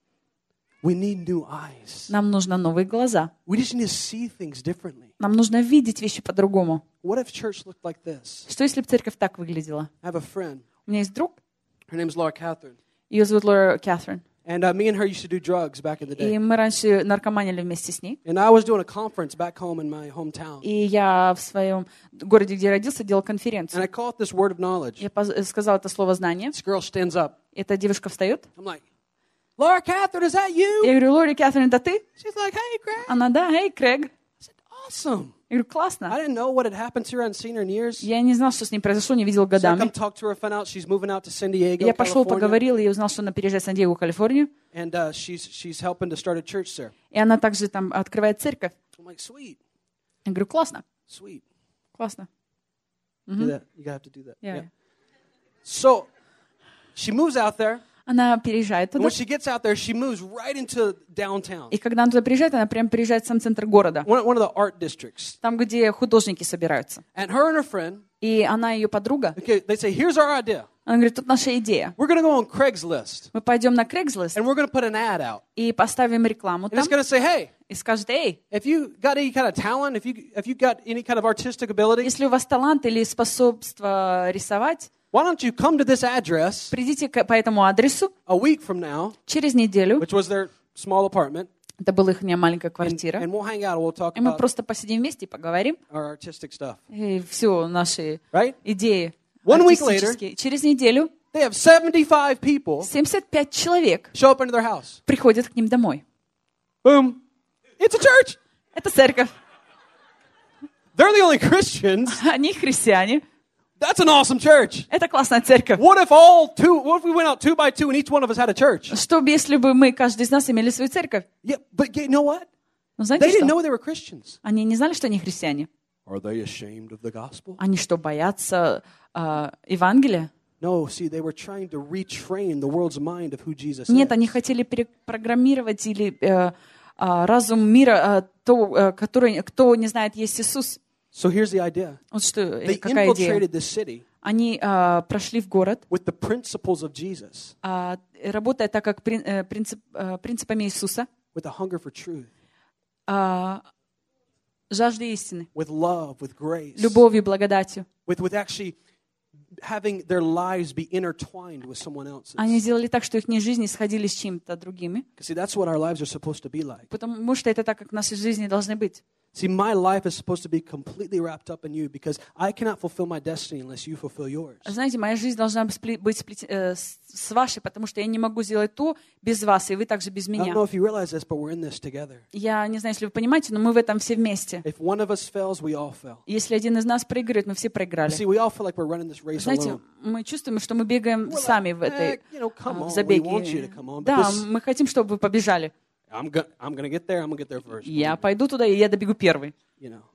We need new eyes. нам нужны новые глаза. We just need to see things differently. Нам нужно видеть вещи по-другому. What if church looked like this? Что если бы церковь так выглядела? I have a friend. У меня есть друг, Her name's Laura Catherine. ее зовут Лора Кэтрин. And me and her used to do drugs back in the И day. мы раньше наркоманили вместе с ней. And I was doing a conference back home in my hometown. И я в своем городе, где родился, делал And конференцию. I call it this word of knowledge. Я сказала это слово «знание». This girl stands up. Эта девушка встает. I'm like, Laura Catherine, is that you? Я говорю, Лори Кэтрин, это ты? She's like, hey, Greg. Она, да, эй, Крэг. I said, awesome. Я говорю, I классно. didn't know what had happened to her. I hadn't seen her in years. Я не знал, что с ней произошло, не видел So I come годами. talk to her, find out she's moving out to San Diego, Я пошел, California. поговорил, и узнал, что она переезжает в Сан-Диего, Калифорнию. And she's helping to start a church there. И она также там открывает церковь. I'm like, sweet, Я говорю, классно, sweet. классно. Do that. You have to do that. Yeah. So she moves out there. Она переезжает And туда. when she gets out there, she moves right into downtown, И когда она туда приезжает, она прям приезжает в сам центр города. one of the art districts. Там, где художники собираются. And her and her friend, И она и ее подруга. okay, they say, here's our idea. Она говорит, тут наша идея. We're going to go on Craigslist, Мы пойдем на Craigslist and we're going to put an ad out. и поставим рекламу And там. it's going to say, hey, И скажет, эй, if you got any kind of talent, if you got any kind of artistic ability, если у вас талант или способство рисовать, why don't you come to this address придите по этому адресу a week from now, через неделю. which was their small apartment, Это была их маленькая and квартира. we'll hang out and we'll talk И мы about просто посидим вместе и поговорим. our artistic stuff, И все наши right? идеи 1 week артистические. Через неделю They have 75 people 75 человек show up into their house. приходят к ним домой. Boom. It's a church. Это церковь. They're the only Christians. Они христиане. That's an awesome church. Это классная церковь. What if we went out 2 by 2 and each one of us had a church? Что бы, если бы мы, каждый из нас, имели свою церковь? Yeah, but you know what? Ну, знаете They didn't что? know they were Christians. Они не знали, что они христиане. Are they ashamed of the gospel? Они что, боятся Евангелия? No, see, they were trying to retrain the world's mind of who Jesus Нет, is. они хотели перепрограммировать или разум мира, кто не знает, есть Иисус. So here's the idea. Вот что, They какая идея. infiltrated this city Они прошли в город, with the principles of Jesus, работая так, как принципами Иисуса, with a hunger for truth. жаждой истины, with love, with grace, любовью, благодатью. with actually having their lives be intertwined with someone else's. Они сделали так, что их жизни сходились с чем-то другими, See, that's what our lives are supposed to be like. потому что это так, как наши жизни должны быть. See, my life is supposed to be completely wrapped up in you because I cannot fulfill my destiny unless you fulfill yours. Знаете, моя жизнь должна быть с вашей, потому что я не могу сделать то без вас, и вы также без I don't меня. know if you realize this, but we're in this together. Я не знаю, если вы понимаете, но мы в этом все вместе. If one of us fails, we all fail. Если один из нас проигрывает, мы все проиграли. See, we all feel like we're running this race Знаете, alone. мы чувствуем, что мы бегаем сами в этой Come on, в we забеге. want you to come on, but Да, this, мы хотим, чтобы вы побежали. I'm gonna get there. I'm gonna get there first. Я пойду туда, и я добегу первый. You know.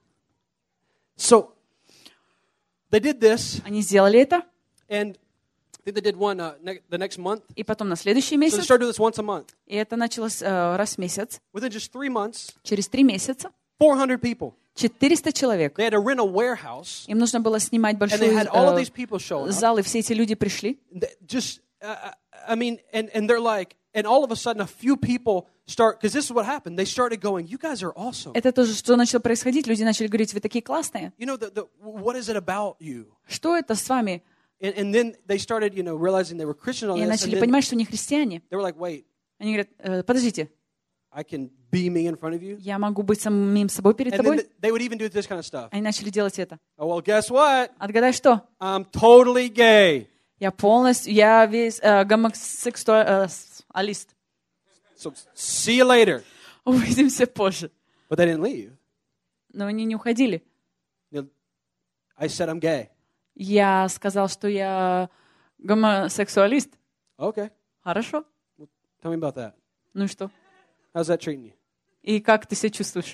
So they did this, Они сделали это, and I think they did one the next month. и потом на следующий So they месяц, started doing this once a month. и это началось раз в месяц. Within just 3 months, Через 3 месяца 400 people. 400 человек. They had to rent a warehouse, Им нужно было снимать and большой they had all of these people showing up. зал, и все эти люди пришли. Just, I mean, and they're like, and all of a sudden, a few people start, because this is what happened. They started going, "You guys are awesome." Это тоже, что начало происходить. Люди начали говорить, вы такие классные. You know, what is it about you? Что это с вами? And then they started, realizing they were Christians on И this. начали And then понимать, что они христиане. they were like, "Wait, Они говорят, подождите, I can be me in front of you." я могу быть самим собой перед And then тобой? they would even do this kind of stuff. Они начали делать это. Oh, well, guess what? Отгадай, что? I'm totally gay. Я весь гомосексуалист. So see you later. Увидимся позже. But they didn't leave. Но они не уходили. I said I'm gay. Я сказал, что я гомосексуалист. Okay. Хорошо. Tell me about that. Ну и что? How's that treating you? И как ты себя чувствуешь?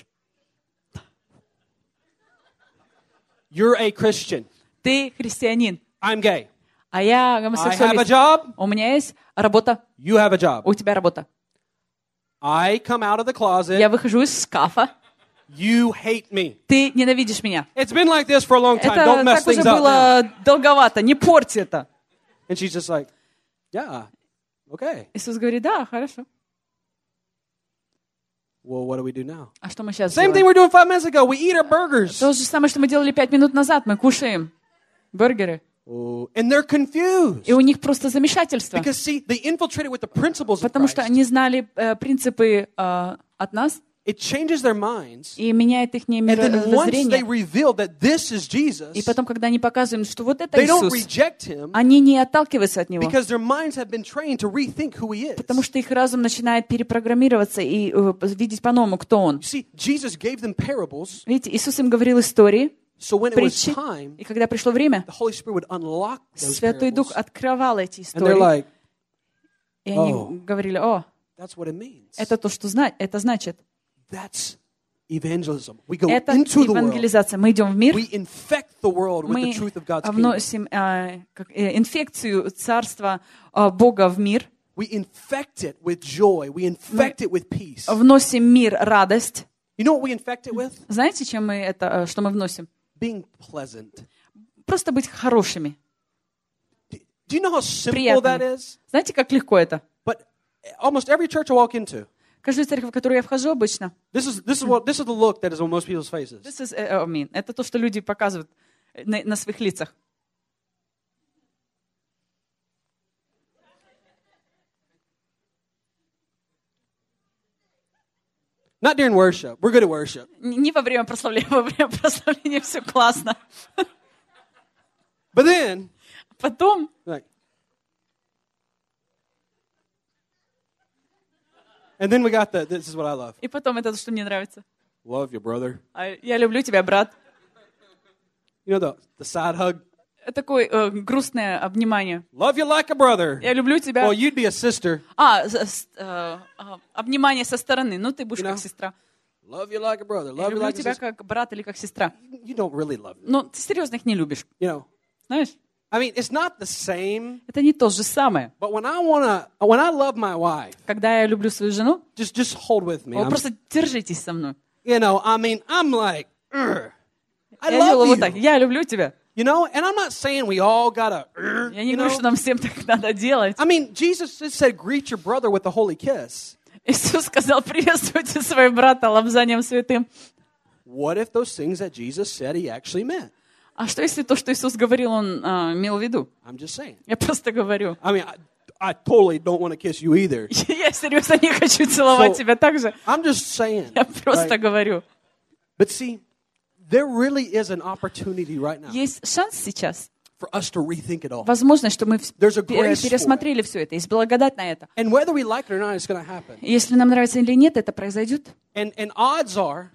You're a Christian. Ты христианин, I'm gay. а я I have a гомосексуалист. job. У меня есть работа, You have a job. у тебя работа. I come out of the closet. Я выхожу из шкафа, You hate me. ты ненавидишь меня. It's been like this for a long time. Это Don't mess так уже things up now. было долговато, не порти это. And she's just like, yeah, okay. Иисус говорит, да, хорошо. Well, what do we do now? А что мы сейчас Same thing делаем? we were doing 5 minutes ago. We eat our burgers. То же самое, что мы делали 5 минут назад. Мы кушаем бургеры. Oh, and they're confused. И у них просто замешательство. Because, see, they infiltrated with the principles of Потому что Christ. они знали принципы от нас, It changes their minds. и меняет их And then once they мировоззрение. reveal that this is Jesus, И потом, когда они показывают, что вот это they don't Иисус, reject him они не отталкиваются от Него. because their minds have been trained to rethink who he is. Потому что их разум начинает перепрограммироваться и видеть по-новому, кто Он. You see, Jesus gave them parables, Видите, Иисус им говорил истории, so when it was притчи, time, и когда пришло время, the Holy Spirit would unlock those Святой Дух parables. открывал эти And they're истории, like, и они "Oh. говорили, that's what it means. это то, что это значит. That's evangelism. We go Это into the world. евангелизация. Мы идем в мир, We infect the world with the мы truth of God's kingdom. вносим инфекцию Царства Бога в мир, We infect it with joy. We infect it with peace. вносим мир, радость. You know what we infect it with? Знаете, чем мы это, что мы вносим? Being pleasant. Просто быть хорошими. Do you know how simple Приятными. that is? Знаете, как легко это? But almost every church I walk into, Каждую церковь, в которую я вхожу обычно, this is the look that is on most people's faces. это то, что люди показывают на своих лицах. Not during worship. We're good at worship. Не во время прославления все классно. But then, Потом, like, and then we got this is what I love. и потом это то, что мне нравится. Love you, brother. Я люблю тебя, брат. You know the side hug? Это такое грустное обнимание. Love you like a brother. Я люблю тебя. Well, you'd be a sister. Обнимание со стороны. Ну, ты будешь как сестра. Love you like a brother. Я Love you люблю like a тебя sister. как брат или как сестра. You don't really love me. Но ты серьезно их не любишь. You know, Знаешь? I mean, it's not the same. Это не то же самое. But when I love my wife, Когда я люблю свою жену, just hold with me. вы просто держитесь со мной. You know, I mean, I'm like, I Я делаю love вот так. you. Я люблю тебя. You know, and I'm not saying we all gotta, Я не you говорю, know. что нам всем так надо делать. I mean, Jesus just said, greet your brother with a holy kiss. Иисус сказал, приветствуйте своего брата лобзанием святым. What if those things that Jesus said he actually meant? А что если то, что Иисус говорил, он имел в виду? I'm just saying. Я просто говорю. I mean, I totally don't want to kiss you either. Я серьезно не хочу целовать тебя так же. I'm just saying. Я просто right? говорю. But see, there really is an opportunity right now Есть шанс сейчас, for us to rethink it all. возможность, что мы There's a grace for пересмотрели все это. Есть благодать на это. And whether we like it or not, it's going to happen. Если нам нравится или нет, это произойдет. And odds are,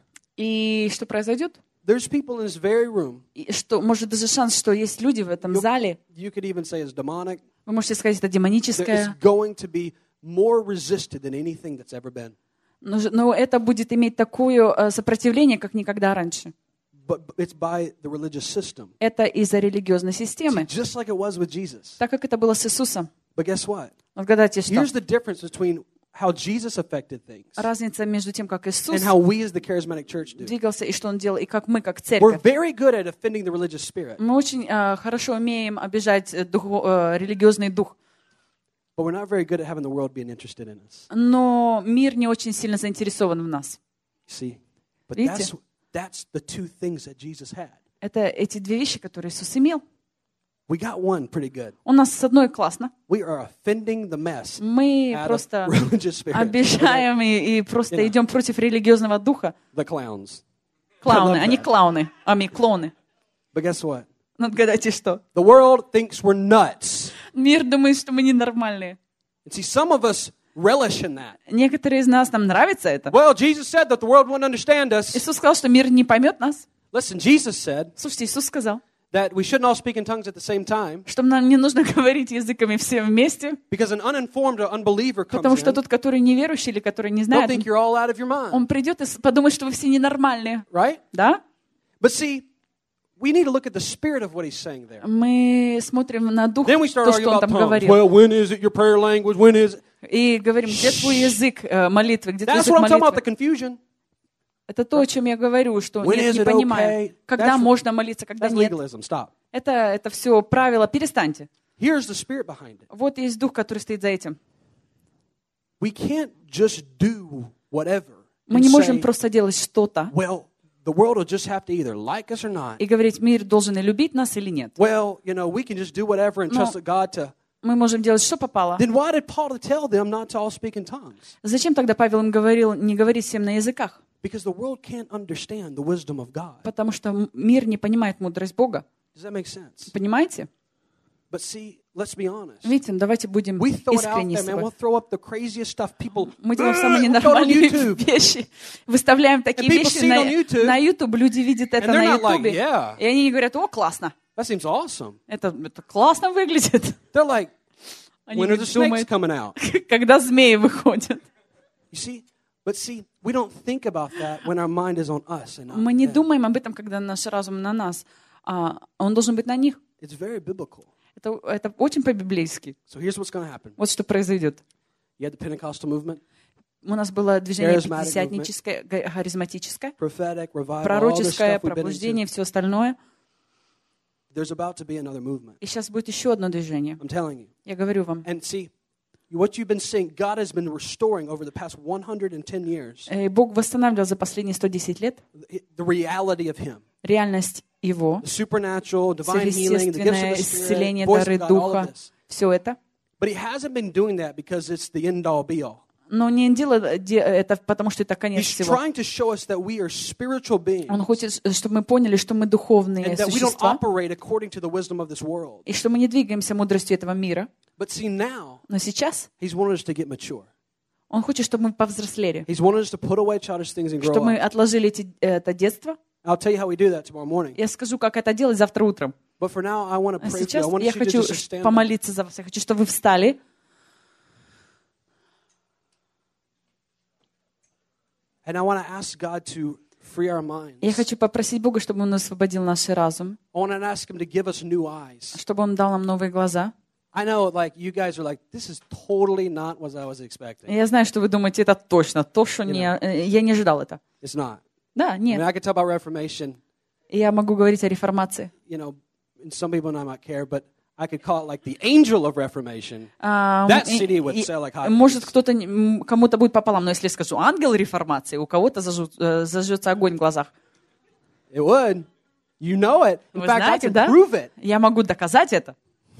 И что произойдет? there's people in this very room. И что, может, даже шанс, что есть люди в этом зале, You could even say it's demonic. вы можете сказать, это It's демоническое, going to be more resisted than anything that's ever been. но это будет иметь такое сопротивление, как никогда раньше. But it's by the religious system. Это из-за религиозной системы, Just like it was with Jesus. так как это было с Иисусом. But guess what? Отгадайте, что? Here's the difference between how Jesus affected things Разница между тем, как Иисус and how we as the charismatic church do. двигался и что Он делал, и как мы, как We're церковь. very good at offending the religious spirit, Мы очень хорошо умеем обижать религиозный дух, but we're not very good at having the world being interested in us. но мир не очень сильно заинтересован в нас. See? But Видите? that's the two things that Jesus had. Это эти две вещи, которые Иисус имел. We got one pretty good. У нас с одной классно. We are offending the mess Мы out просто of religious spirit. обижаем и просто Yeah. идем против религиозного духа. The clowns. Клауны, I love они that. клауны, клоуны. But guess what? Ну, отгадайте, что? The world thinks we're nuts. Мир думает, что мы ненормальные. And see, some of us relish in that. Некоторые из нас, нам нравится это. Well, Jesus said that the world wouldn't understand us. Иисус сказал, что мир не поймет нас. Listen, Jesus said Слушайте, Иисус сказал, that we shouldn't all speak in tongues at the same time что нам не нужно говорить языками все вместе, because an uninformed or unbeliever потому comes что in. тот, который неверующий или который не They'll знает, think you're all out of your mind, он придет и подумает, что вы все ненормальные. right? Да? But see, we need to look at the spirit of what he's saying there. Мы смотрим на дух, Then we start то, arguing что он about там tongues. говорил. Well, when is it your prayer language? When is it? И говорим, где твой язык молитвы, где твой That's язык what I'm talking about, the молитвы. confusion. Это то, о чем я говорю, что When нет, is не it понимаю, okay? когда That's- можно молиться, когда That's нет. legalism. Stop. Это все правило, перестаньте. Here's the spirit behind it. Вот есть дух, который стоит за этим. We can't just do whatever Мы and не можем say, просто делать что-то well, the world will just have to either like us or not. и говорить, мир должен и любить нас или нет. Well, we can just do whatever and trust that God to... Мы можем делать, что попало. Then why did Paul tell them not to all speak in tongues? Зачем тогда Павел им говорил, не говорить всем на языках? Because the world can't understand the wisdom of God. Потому что мир не понимает мудрость Бога. Does that make sense? Понимаете? But see, let's be honest. Видите, давайте будем We throw it out искренни there, с man. We'll собой. throw up the craziest stuff. People, Мы делаем самые we'll throw it on ненормальные YouTube. вещи. Выставляем такие And people вещи see it on YouTube. на YouTube. Люди видят это And they're на not like, YouTube. yeah. И они говорят, о, классно. That seems awesome. Это классно выглядит. They're like, Они when are the snakes думают, coming out? когда змеи выходят. You see? But see, we don't think about that when our mind is on us and not Мы не them. думаем об этом, когда наш разум на нас. Он должен быть на них. It's very biblical. Это очень по-библейски. So here's what's going to happen. Вот что произойдет. You had the Pentecostal movement, У нас было движение Charismatic пятидесятническое, харизматическое, prophetic, revival, all this пророческое, stuff we've been пробуждение и into. все остальное. There's about to be another movement. И сейчас будет еще одно движение. I'm telling you. Я говорю вам. And see, what you've been seeing, God has been restoring over the past 110 years Бог восстанавливал за последние 110 лет the reality of Him. реальность Его, The supernatural, divine healing, the gifts сверхъестественное of the исцеление, Spirit, voice дары of God, all of Духа, this. все это. But He hasn't been doing that because it's the end-all, be-all. Но не дело это потому, что это конец He's всего. trying to show us that we are spiritual beings Он хочет, чтобы мы поняли, что мы духовные and that we don't существа, operate according to the wisdom of this world. и что мы не двигаемся мудростью этого мира. But see, now, Но сейчас He's wanted us to get mature. Он хочет, чтобы мы повзрослели, He's wanted us to put away childish things and grow чтобы мы up. отложили это детство. I'll tell you how we do that tomorrow morning. Я скажу, как это делать завтра утром. But for now, I want to А pray for you. сейчас I want я you to хочу just stand up. помолиться за вас. Я хочу, чтобы вы встали. And I want to ask God to free our minds. Я хочу попросить Бога, чтобы Он освободил наш разум, I want to ask Him to give us new eyes. чтобы Он дал нам новые глаза. I know, like, you guys are like, this is totally not what I was expecting. Я знаю, что вы думаете, это точно то, что я не ожидал это. It's not. Да, I mean, нет. I could talk about Reformation, Я могу говорить о реформации. and some people might not care, but I could call it like the angel of Reformation. That CD would sell like hot. Может, кому-то будет пополам, но если я скажу ангел реформации, у кого-то зажжется огонь в глазах. It would. You know it. In Вы fact, I знаете, could да? prove it. Я могу доказать это.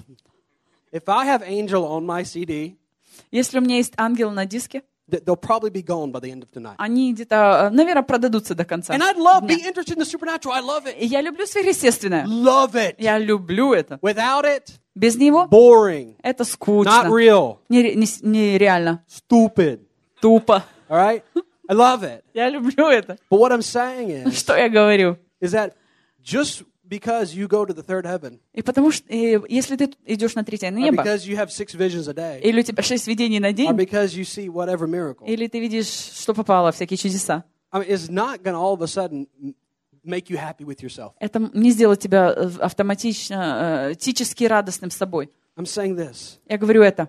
If I have angel on my CD, Если у меня есть ангел на диске, they'll probably be gone by the end of tonight. они где-то, наверное, продадутся до конца. And I'd love дня. being interested in the supernatural. I love it. И я люблю сверхъестественное. Love it. Я люблю это. Without it, Без него boring. это Not скучно. real. Нереально. Stupid. Тупо. All right? I love it. Я люблю это. But what I'm saying is Что я говорю? that just because you go to the third heaven, И потому что, если ты идешь на третье or небо, because you have 6 visions a day, или у тебя 6 видений на or день, because you see whatever miracle, или ты видишь, что попало, всякие чудеса, I mean, it's not going to all of a sudden make you happy with yourself. это не сделает тебя автоматически радостным с собой. I'm saying this. Я говорю это.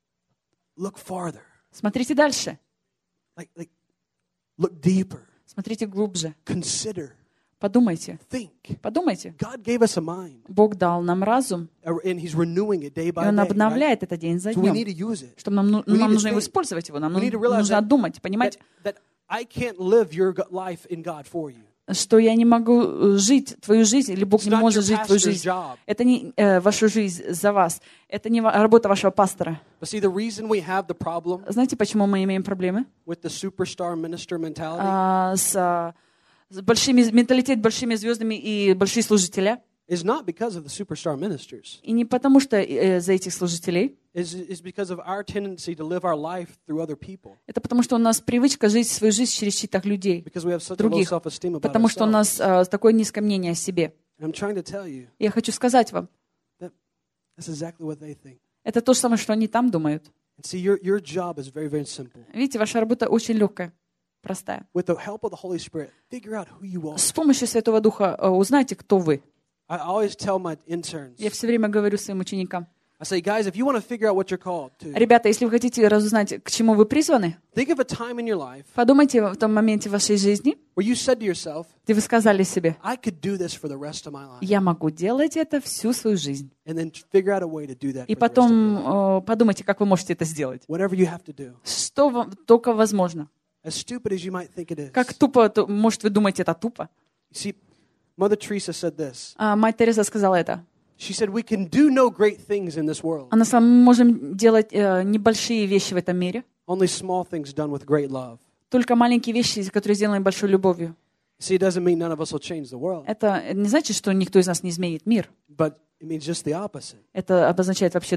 Look farther. Смотрите дальше. Like look deeper. Смотрите глубже. Consider. Подумайте. Think. Подумайте. God gave us a mind, Бог дал нам разум, and He's renewing it day и by Он day. Right? обновляет это день за So we need днем. to use it. Чтобы нам need to нужно его think. использовать его, нам We need to realize нужно думать, That, понимать, that I can't live your life in God for you. что я не могу жить твою жизнь, или Бог It's не not может your жить твою pastor's жизнь. job. Это не вашу жизнь за вас. Это не работа вашего пастора. But see, the reason we have the problem Знаете, почему мы имеем проблемы with the superstar minister mentality с менталитет большими звездами и большие служители? is not because of the superstar ministers. И не потому, что за этих служителей. It's because of our tendency to live our life through other people. Это потому, что у нас привычка жить свою жизнь через чьих-то людей, Because we have such a low других. self-esteem about Потому что у ourselves. нас такое низкое мнение о себе. And I'm trying to tell you Я хочу сказать вам, that that's exactly what they think. это то же самое, что они там думают. And see, your job is very, very simple. Видите, ваша работа очень легкая, простая. With the help of the Holy Spirit, figure out who you are. С помощью Святого Духа узнайте, кто вы. I always tell my interns, Я все время говорю своим ученикам, I say, guys, if you want to figure out what you're called to, ребята, если вы хотите разузнать, к чему вы призваны, think of a time in your life подумайте в том моменте в вашей жизни, where you said to yourself, где вы сказали себе, I could do this for the rest of my life. я могу делать это всю свою жизнь. And then figure out a way to do that И for the rest of your life. потом подумайте, как вы можете это сделать. Whatever you have to do. Что вам только возможно. As stupid as you might think it is. Как тупо, может, вы думаете, это тупо? You see, Mother Teresa said this. Мать Тереза сказала это. She said, we can do no great things in this world. Она сказала, мы можем делать небольшие вещи в этом мире, Only small things done with great love. только маленькие вещи, которые сделаны большой любовью. See, it doesn't mean none of us will change the world, Это не значит, что никто из нас не изменит мир. but it means just the opposite. Это обозначает вообще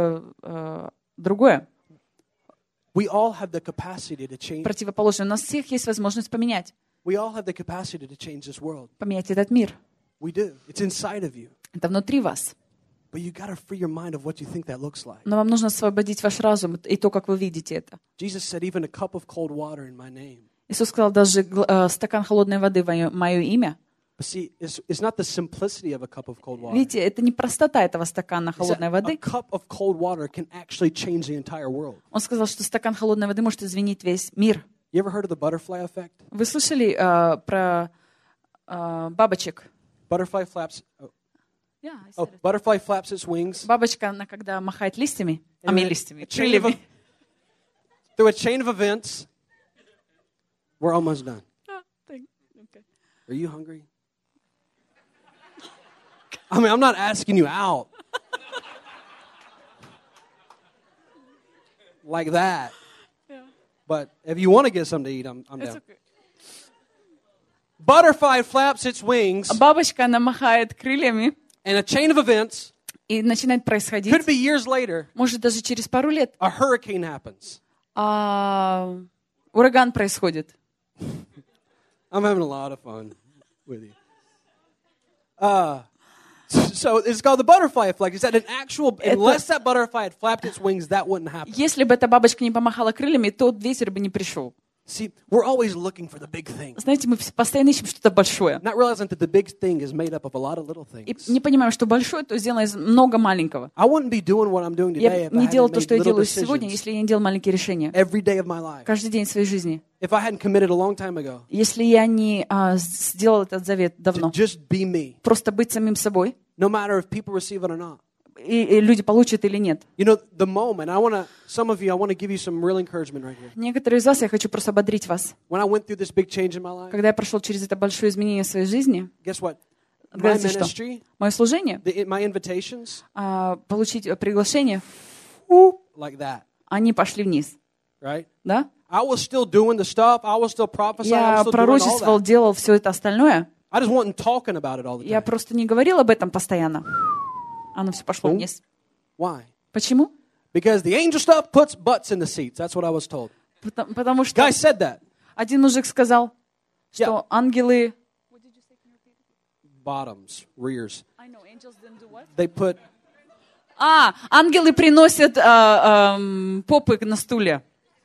другое, We all have the capacity to change. противоположное. У нас всех есть возможность поменять We all have the capacity to change this world. поменять этот мир. We do. It's inside of you. Это внутри вас. But you got to free your mind of what you think that looks like. Но вам нужно освободить ваш разум и то, как вы видите это. Jesus said, even a cup of cold water in my name. Иисус сказал, даже стакан холодной воды в мое имя. But see, it's not the simplicity of a cup of cold water. Видите, это не простота этого стакана It's that холодной a воды. cup of cold water can actually change the entire world. Он сказал, что стакан холодной воды может изменить весь мир. You ever heard of the butterfly effect? Вы слышали про бабочек? Butterfly flaps. Butterfly flaps its wings Бабочка, она когда махает листьями, And then листьями, a chain of крыльями. through a chain of events. We're almost done. Are you hungry? I mean, I'm not asking you out like that. But if you want to get something to eat, I'm down. Butterfly flaps its wings, Бабочка, она махает крыльями, and a chain of events, и начинает could происходить. be years later, Может, даже через пару лет a hurricane happens. Ураган происходит. I'm having a lot of fun with you. So it's called the butterfly effect. Is that an actual, unless that butterfly had flapped its wings, that wouldn't happen. Если бы эта бабочка не помахала крыльями, то ветер бы не пришел. See, we're always looking for the big thing, Знаете, мы постоянно ищем что-то большое. not realizing that the big thing is made up of a lot of little И things. не понимаем, что большое, то сделано из много маленького. I wouldn't be doing what I'm doing today Я if не I делал hadn't то, made что я little делаю сегодня, decisions если я не делал маленькие решения. every day of my life. Каждый день своей жизни. If I hadn't committed a long time ago Если я не сделал этот завет to давно, just be me, просто быть самим собой, no matter if people receive it or not. и люди получат или нет. You know, the moment, some of you, I want to give you some real encouragement right here. Некоторые из вас, я хочу просто ободрить вас. When I went through this big change in my life, Когда я прошел через это большое изменение в своей жизни, guess what? My знаете что? ministry, Мое служение, my invitations, получить приглашение, like that, они пошли вниз. right? Да? I was still doing the stuff. I was still prophesying. I Я was still doing all пророчествовал, that. делал все это остальное. I just wasn't talking about it all the Я time. просто не говорил об этом постоянно. Оно все пошло вниз. Why? Почему? Because the angel stuff puts butts in the seats. That's what I was told. Потому что Guy said that. один мужик сказал, что ангелы... Bottoms, rears. They put. Ангелы приносят попы на стуле.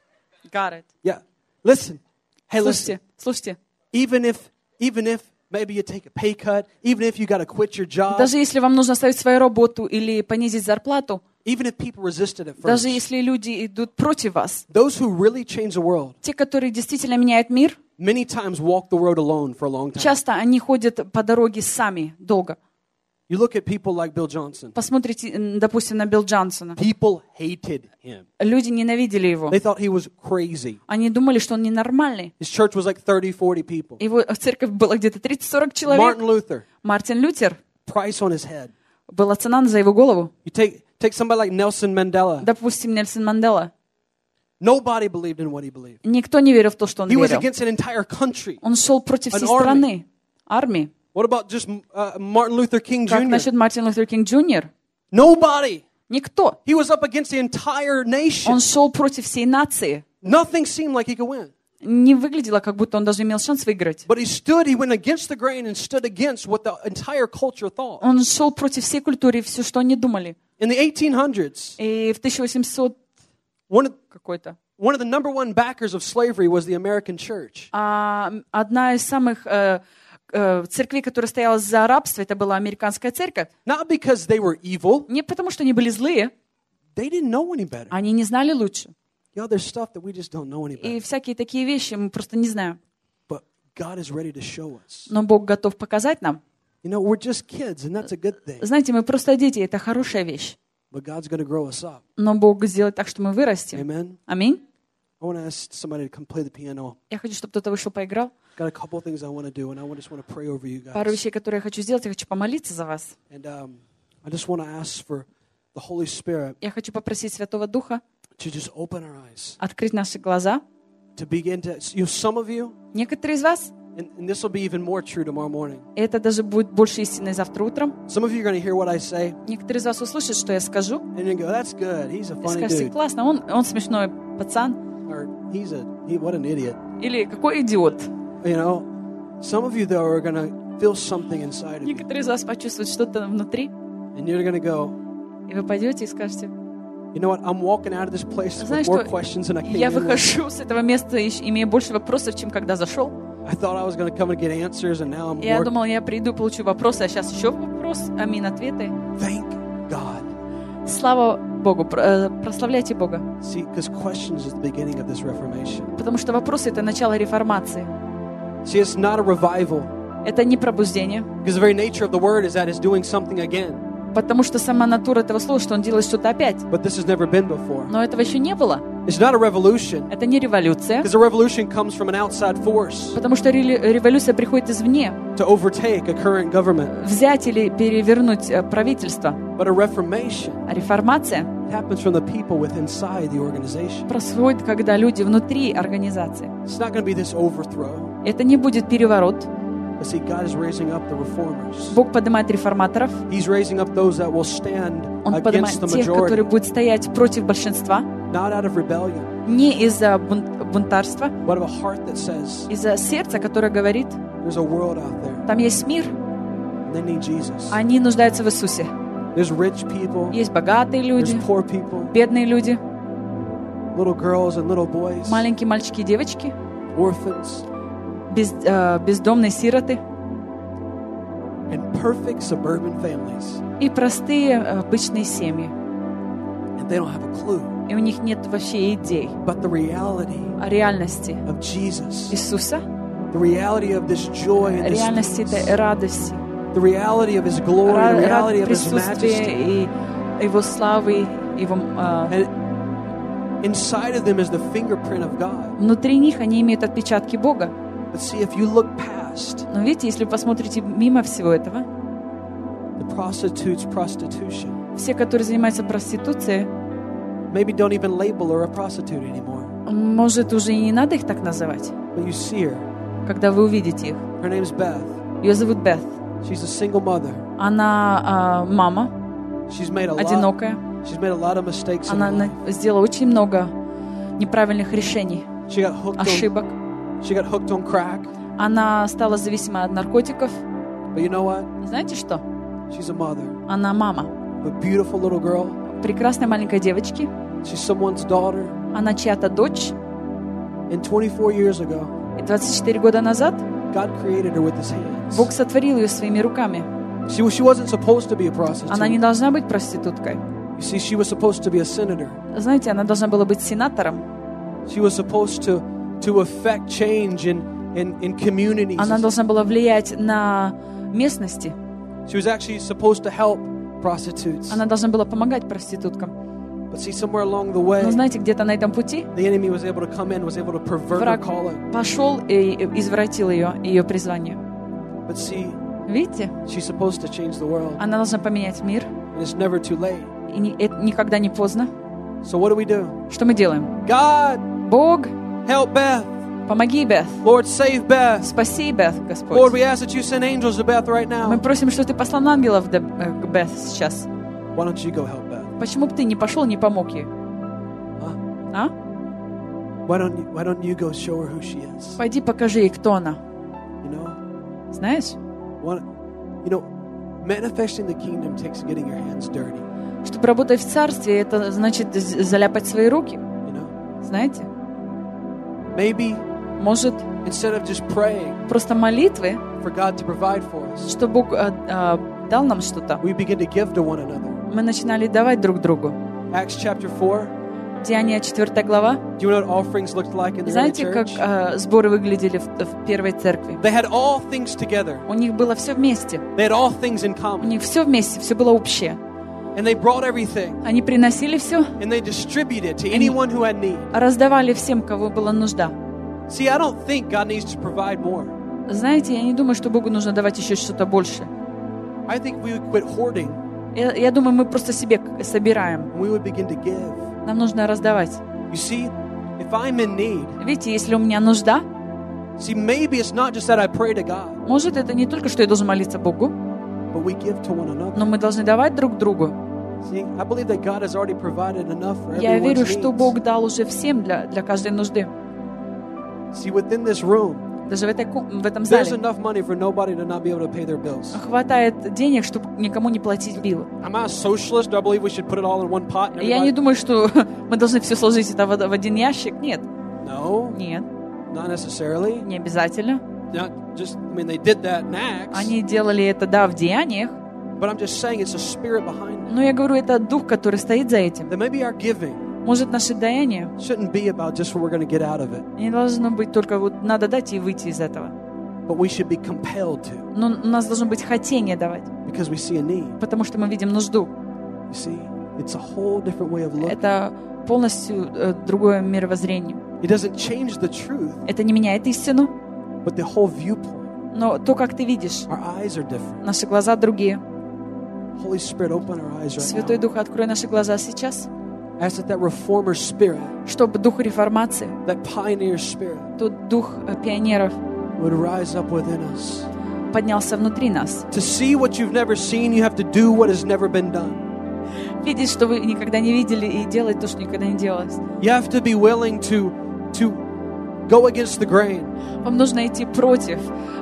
Got it. Yeah. Listen. Hey, listen. Слушайте. Even if maybe you take a pay cut, even if you got to quit your job, Даже если вам нужно оставить свою работу или понизить зарплату, even if people resisted at даже first, если люди идут против вас, those who really change the world, те, которые действительно меняют мир, many times walk the road alone for a long time. часто они ходят по дороге сами, долго. You look at people like Bill Johnson. Посмотрите, допустим, на Билл Джонсона. People hated him. Люди ненавидели его. They thought he was crazy. Они думали, что он ненормальный. His church was like 30-40 people. Его церковь была где-то 30-40 человек. Martin Luther, Мартин Лютер, price on his head. была цена за его голову. You take somebody like Nelson Mandela. Допустим, Нельсон Мандела. Nobody believed in what he believed. Никто не верил в то, что он He was верил. against an entire country. Он шел против An всей army. страны, армии. What about just Martin Luther King Как Jr.? насчет Мартин Лютер Кинг Джуниор? Nobody. Никто. He was up against the entire nation. Он шел против всей нации. Nothing seemed like he could win. Не выглядело, как будто он даже имел шанс выиграть. But he went against the grain and stood against what the entire culture thought. Он шел против всей культуры и все, что они думали. In the 1800s, И в 1800 какой-то. one of the number one backers of slavery was the American church. Одна из самых церквей, которая стояла за рабство, это была американская церковь. Not because they were evil. Не потому, что они были злые. They didn't know any better. Они не знали лучше. You know, there's stuff that we just don't know any И better. всякие такие вещи мы просто не знаем. But God is ready to show us. Но Бог готов показать нам. You know, we're just kids, and that's a good thing. Знаете, мы просто дети, это хорошая вещь. But God's going to grow us up. Но Бог сделает так, что мы вырастем. Amen. Аминь. I want to ask somebody to come play the piano. Я хочу, чтобы кто-то вышел, поиграл. Got a couple of things I want to do, and I just want to pray over you Пару guys. вещей, которые я хочу сделать, я хочу помолиться за вас. And I just want to ask for the Holy Spirit Я хочу попросить Святого Духа to just open our eyes, открыть наши глаза. to begin to, some of you, Некоторые из вас, and this will be even more true tomorrow morning. и это даже будет больше истиной завтра утром, Some of you are going to hear what I say, некоторые из вас услышат, что я скажу, and you go, that's good, he's a и funny скажете, dude. классно, он смешной пацан, Or what an idiot. или какой идиот. You know, some of you, though, are going to feel something inside of you, Некоторые из вас почувствуют что-то внутри, and you're going to go, и вы пойдете и скажете, you know what, I'm walking out of this place with знаешь more что, questions than I came я in with. выхожу с этого места, имея больше вопросов, чем когда зашел. I thought I was going to come and get answers, and now I'm Я more. думал, я приду, получу вопросы, а сейчас еще вопрос, аминь, ответы. Thank God. Слава Богу, прославляйте Бога. See, because questions is the beginning of this Reformation. Потому что вопросы — это начало реформации. See, it's not a revival, Это не пробуждение. because the very nature of the word is that it's doing something again. Потому что сама натура этого слова, что он делает что-то опять. But this has never been before. Но этого еще не было. It's not a revolution, Это не революция. because a revolution comes from an outside force Потому что революция приходит извне. to overtake a current government. Взять или перевернуть правительство. But a reformation А реформация happens from the people within inside the organization. происходит, когда люди внутри организации. It's not going to be this overthrow. Это не будет переворот. But see, God is raising up the reformers. Бог поднимает реформаторов. He's raising up those that will stand Он поднимает against the тех, которые majority, будут стоять против большинства. not out of rebellion, Не из-за бунтарства, but of a heart that says, из-за сердца, которое говорит, there's a world out there, там есть мир, and they need Jesus. они нуждаются в Иисусе. There's rich people, Есть богатые люди, there's poor people, бедные люди, little girls and little boys, маленькие мальчики и девочки, orphans, бездомные сироты and perfect suburban families. и простые обычные семьи. And they don't have a clue. И у них нет вообще идей But the reality о реальности of Jesus, Иисуса, the reality of this joy and this реальности peace, этой радости, the reality of His glory, the reality of His присутствия majesty, и Его славы, Его... And inside of them is the fingerprint of God. Внутри них они имеют отпечатки Бога. But see, if you look past Но видите, если вы посмотрите мимо всего этого, the prostitute's prostitution, все, которые занимаются проституцией, maybe don't even label her a prostitute anymore. может, уже и не надо их так называть. But you see her. Когда вы увидите их. Her name's Beth. Ее зовут Бет. She's a single mother. Она мама, She's made a одинокая. lot of mistakes in Она her life. сделала очень много неправильных решений, She got ошибок. hooked on crack. Она стала зависимой от наркотиков. But you know what? Знаете что? She's a mother. Она мама A beautiful little girl. прекрасной маленькой девочки. She's someone's daughter. Она чья-то дочь. And 24 years ago, И 24 года назад God created her with his hands. Бог сотворил ее своими руками. She wasn't supposed to be a prostitute. Она не должна быть проституткой. You see, she was supposed to be a senator. Знаете, она должна была быть сенатором. She was supposed to affect change in communities. Она должна была влиять на местности. She was actually supposed to help prostitutes. Она должна была помогать проституткам. But see, somewhere along the way, Но знаете, где-то на этом пути the enemy was able to come in, was able to pervert her враг calling. пошел и извратил ее призвание. But see, Видите? she's supposed to change the world. Она должна поменять мир. And it's never too late. И это никогда не поздно. So what do? Что мы делаем? God, Бог, help Beth. помоги Бет. Lord, save Beth. Спаси Бет, Lord, Господь. we ask that you send angels to Beth right Мы now. просим, что ты послал ангелов к Бет сейчас. Why don't you go help Beth? Почему бы ты не пошел, не помог ей? А? Why don't you go show her who she is? Пойди покажи ей, кто она. You know? Знаешь? Manifesting the kingdom takes getting your hands dirty. Чтобы работать в царстве, это значит заляпать свои руки. You know? Знаете? Maybe Может, instead of just praying просто молитвы, for God to provide for us, что Бог дал нам что-то, we begin to give to one another. мы начинали давать друг другу. Acts chapter 4. Деяния 4 глава. Do you know what offerings looked like in the early Знаете, как church? сборы выглядели в первой церкви? They had all things together. У них было все вместе. They had all things in У common. них все вместе, все было общее. And they brought everything. Они приносили все, And they distributed to anyone who had need. раздавали всем, кого была нужда. See, I don't think God needs to provide more. Знаете, я не думаю, что Богу нужно давать еще что-то больше. I think we would quit hoarding Я думаю, мы просто себе собираем. and we would begin to give. Нам нужно раздавать. You see, if I'm in need, Видите, если у меня нужда, see, maybe it's not just that I pray to God, может, это не только, что я должен молиться Богу, but we give to one another. но мы должны давать друг другу. See, I believe that God has already provided enough for Я верю, everyone's что needs. Бог дал уже всем для каждой нужды. See, within this room, Даже в этом there's зале enough money for nobody to not be able to pay their bills. хватает денег, чтобы никому не платить биллы. I'm not a socialist. Do I believe we should put it all in one pot? And Я не everybody? думаю, что мы должны все сложить это в один ящик. Нет, No, нет, not necessarily. не обязательно. Not just, I mean, they did that in Acts, Они делали это, да, в деяниях, but I'm just saying it's a spirit behind it. но я говорю, это дух, который стоит за этим. That maybe our giving Может, наше даяние shouldn't be about just what we're going to get out of it, не должно быть только вот надо дать и выйти из этого. but we should be compelled to Но у нас должно быть хотение давать, because we see a need. потому что мы видим нужду. You see, it's a whole different way of looking. Это полностью другое мировоззрение. It doesn't change the truth, Это не меняет истину, but the whole viewpoint. но то, как ты видишь, Our eyes are different. наши глаза другие. Holy Spirit, open our eyes right Святой now. Дух, открой наши глаза сейчас, Ask that reformer spirit, чтобы дух реформации, that pioneer spirit, тот дух пионеров would rise up within us. поднялся внутри нас. To see what you've never seen, you have to do what has never been done. Видеть, что вы никогда не видели, и делать то, что никогда не делалось. You have to be willing to go against the grain. Вам нужно идти против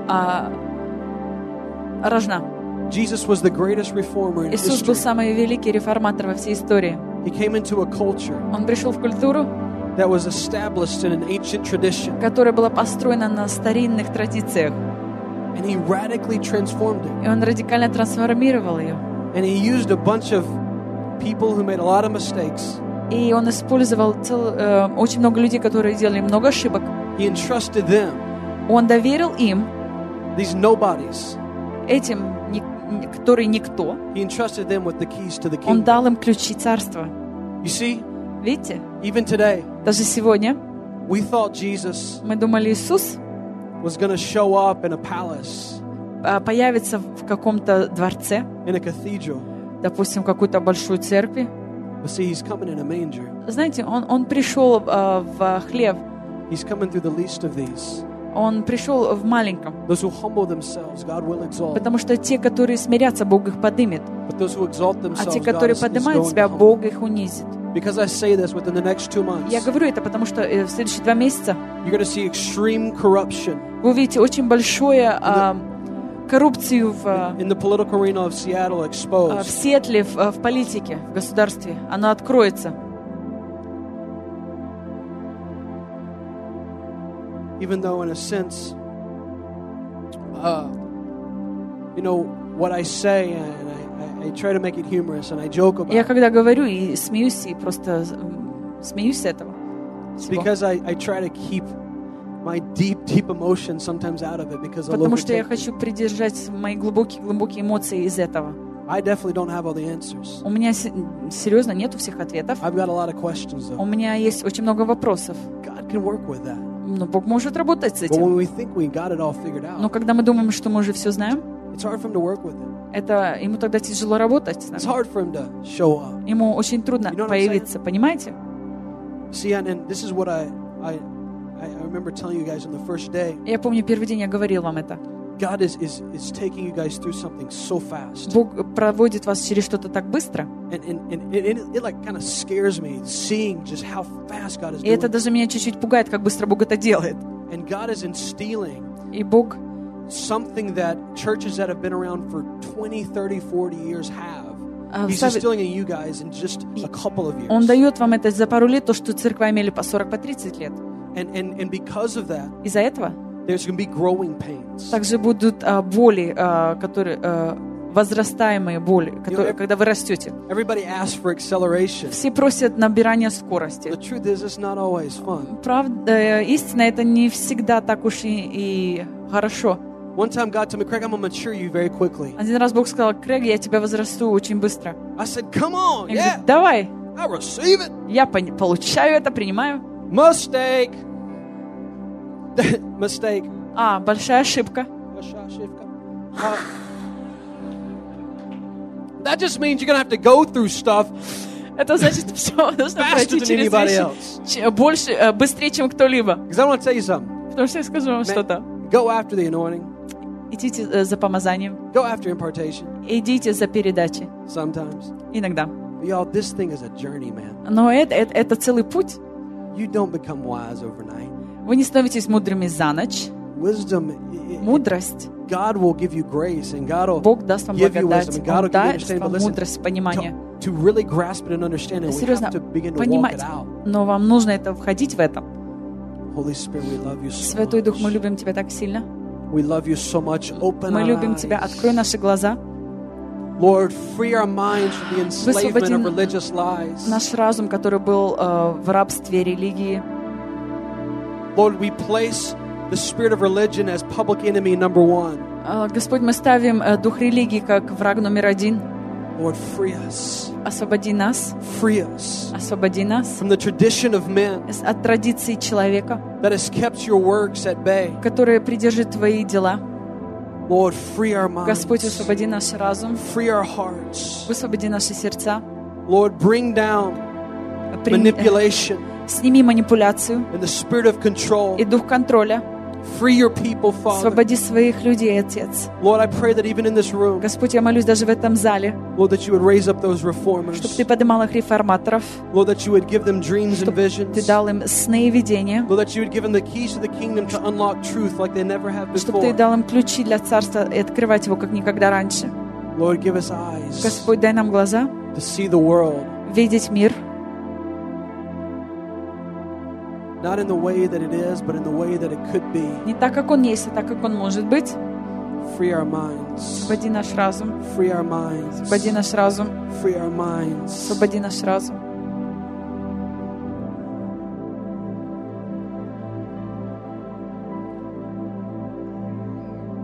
рожна. Jesus was the greatest reformer in Иисус был history. самый великий реформатор во всей истории. He came into a culture Он пришел в культуру, that was established in an ancient tradition, которая была построена на старинных традициях. and he radically transformed it. И он радикально трансформировал ее. And he used a bunch of people who made a lot of mistakes. И он использовал очень много людей, которые делали много ошибок. He entrusted them, Он доверил им, these nobodies, этим который никто, He entrusted them with the keys to the Он kingdom. дал им ключи царства. You see, Видите? even today, Даже сегодня we thought Jesus мы думали, Иисус was going to show up in a palace, появится в каком-то дворце, in a cathedral. допустим, в какой-то большой церкви. But see, he's coming in a manger. Знаете, он пришел в хлев, He's coming through the least of these. он пришел в маленьком. Those who humble themselves, God will exalt. Потому что те, которые смирятся, Бог их поднимет. But those who exalt А themselves, те, God которые is поднимают going себя, to humble. Бог их унизит. Because I say this, within the next 2 months, Я говорю это, потому что в следующие 2 месяца you're going to see extreme corruption вы увидите очень большую коррупцию в in the political arena of Seattle exposed. Сиэтле, в политике, в государстве. Оно откроется. Even though, in a sense, what I say, and I try to make it humorous, and I joke about Я it, когда говорю и смеюсь, и просто смеюсь с этого. it's всего. because I try to keep my deep emotions sometimes out of it because they'll Потому что я overtake me. хочу придержать мои глубокие эмоции из этого. I definitely don't have all the answers. У меня серьезно нету всех ответов. I've got a lot of questions, У though. меня есть очень много вопросов. God can work with that. Но Бог может работать с But этим. when we think we got it all figured Но out, когда мы думаем, что мы уже все знаем, it's hard for him to work with it. это ему тогда тяжело работать с It's нами. hard for him to show up. Ему очень трудно You know what I'm появиться, понимаете? See, and this is what I remember telling you guys on the first day. Я помню, первый день я говорил вам это. God is taking you guys through something so fast. Бог проводит вас через что-то так быстро. And it like kind of scares me seeing just how fast God is И это doing. даже меня чуть-чуть пугает, как быстро Бог это делает. And God is instilling И Бог something that churches that have been around for 20, 30, 40 years have. He's ставит- instilling in you guys in just a couple of Он years. дает вам это за пару лет, то, что церкви имели по 40, по 30 лет. And because of that, Из-за этого there's going to be growing pains. также будут боли, которые возрастаемые боли, которые, когда вы растете. Everybody asks for acceleration. Все просят набирания скорости. The truth is, it's not always fun. Правда, истина это не всегда так уж и хорошо. One time God told me, Craig, I'm going to mature you very quickly. Один раз Бог сказал: Крэг, я тебя возрасту очень быстро. I said, come on, Я yeah, говорю: давай, I receive it. я получаю это, принимаю. Mistake. Mistake. Большая ошибка. That just means you're going to have to go through stuff Это значит, все нужно faster пройти than через anybody вещи else. больше, быстрее, чем кто-либо. Because I want to tell you something. Потому что я скажу вам что-то. Go after the anointing. Идите за помазанием, Go after impartation идите за передачей. sometimes. Иногда. But y'all, this thing is a journey, man. Но это целый путь. You don't become wise overnight. Вы не становитесь мудрыми за ночь. Wisdom, Мудрость. God will give you grace and God will Бог даст вам give you благодать. wisdom and God will Он give you даст understanding. But вам listen, мудрость, понимание. to really grasp it and understand it, we Серьезно, have to begin to walk понимать. it out. Но вам нужно это входить в это. Holy Spirit, we love you so Святой Дух, мы much. любим Тебя так сильно. We love you so much. Open Мы our любим Тебя. eyes. Открой наши глаза. Lord, free our minds from the enslavement Высвободи of religious lies. наш разум, который был в рабстве религии. Lord, we place the spirit of religion as public enemy number one. Господь, мы ставим дух религии как враг номер один. Lord, free us. Освободи нас. Free us Освободи нас from the tradition of men от традиций человека, that has kept your works at bay. который придержит Твои дела. Lord, free our minds. Господь, освободи наш разум. Free our hearts. Высвободи наши сердца. Lord, bring down manipulation Сними манипуляцию and the spirit of control. и дух контроля. Free your people, Father. Освободи своих людей, Отец. Lord, I pray that even in this room, Господь, я молюсь даже в этом зале, Lord, that you would raise up those чтобы reformers. Ты поднимал их реформаторов, Lord, that you would give them dreams and чтобы Ты visions. дал им сны и видения, Lord, that you would give them the keys to the kingdom to unlock truth like they never have чтобы Ты before. дал им ключи для Царства и открывать его, как никогда раньше. Lord, give us eyes Господь, дай нам глаза to see the world, видеть мир, not in the way that it is, but in the way that it could be. не так, как он есть, а так, как он может быть. Free our minds. Освободи наш разум, Free our minds. освободи наш разум, Free our minds. освободи наш разум.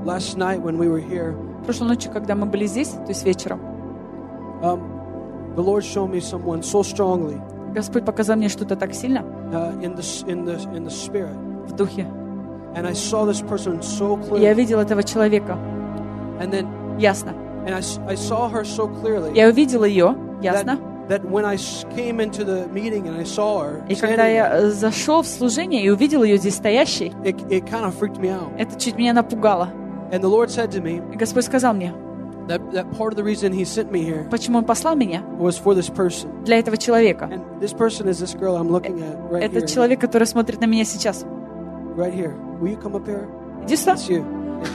Last night when we were here, Прошлой ночью, когда мы были здесь, то есть вечером, the Lord showed me someone so strongly Господь показал мне что-то так сильно in the spirit, в духе. and I saw this person so Я clearly, видел этого человека and then ясно. I saw her so clearly Я увидел ее ясно. that when I came into the meeting and I saw her И когда standing there, я зашел в служение и увидел ее здесь стоящей, it kind of freaked me out. это чуть меня напугало. And the Lord said to me И Господь сказал мне, that part of the reason He sent me here почему Он послал меня was for this person. для этого человека. And this person is this girl I'm looking at right Это here. человек, который смотрит на меня сейчас. Right here. Will you come up here? Иди сюда. It's you.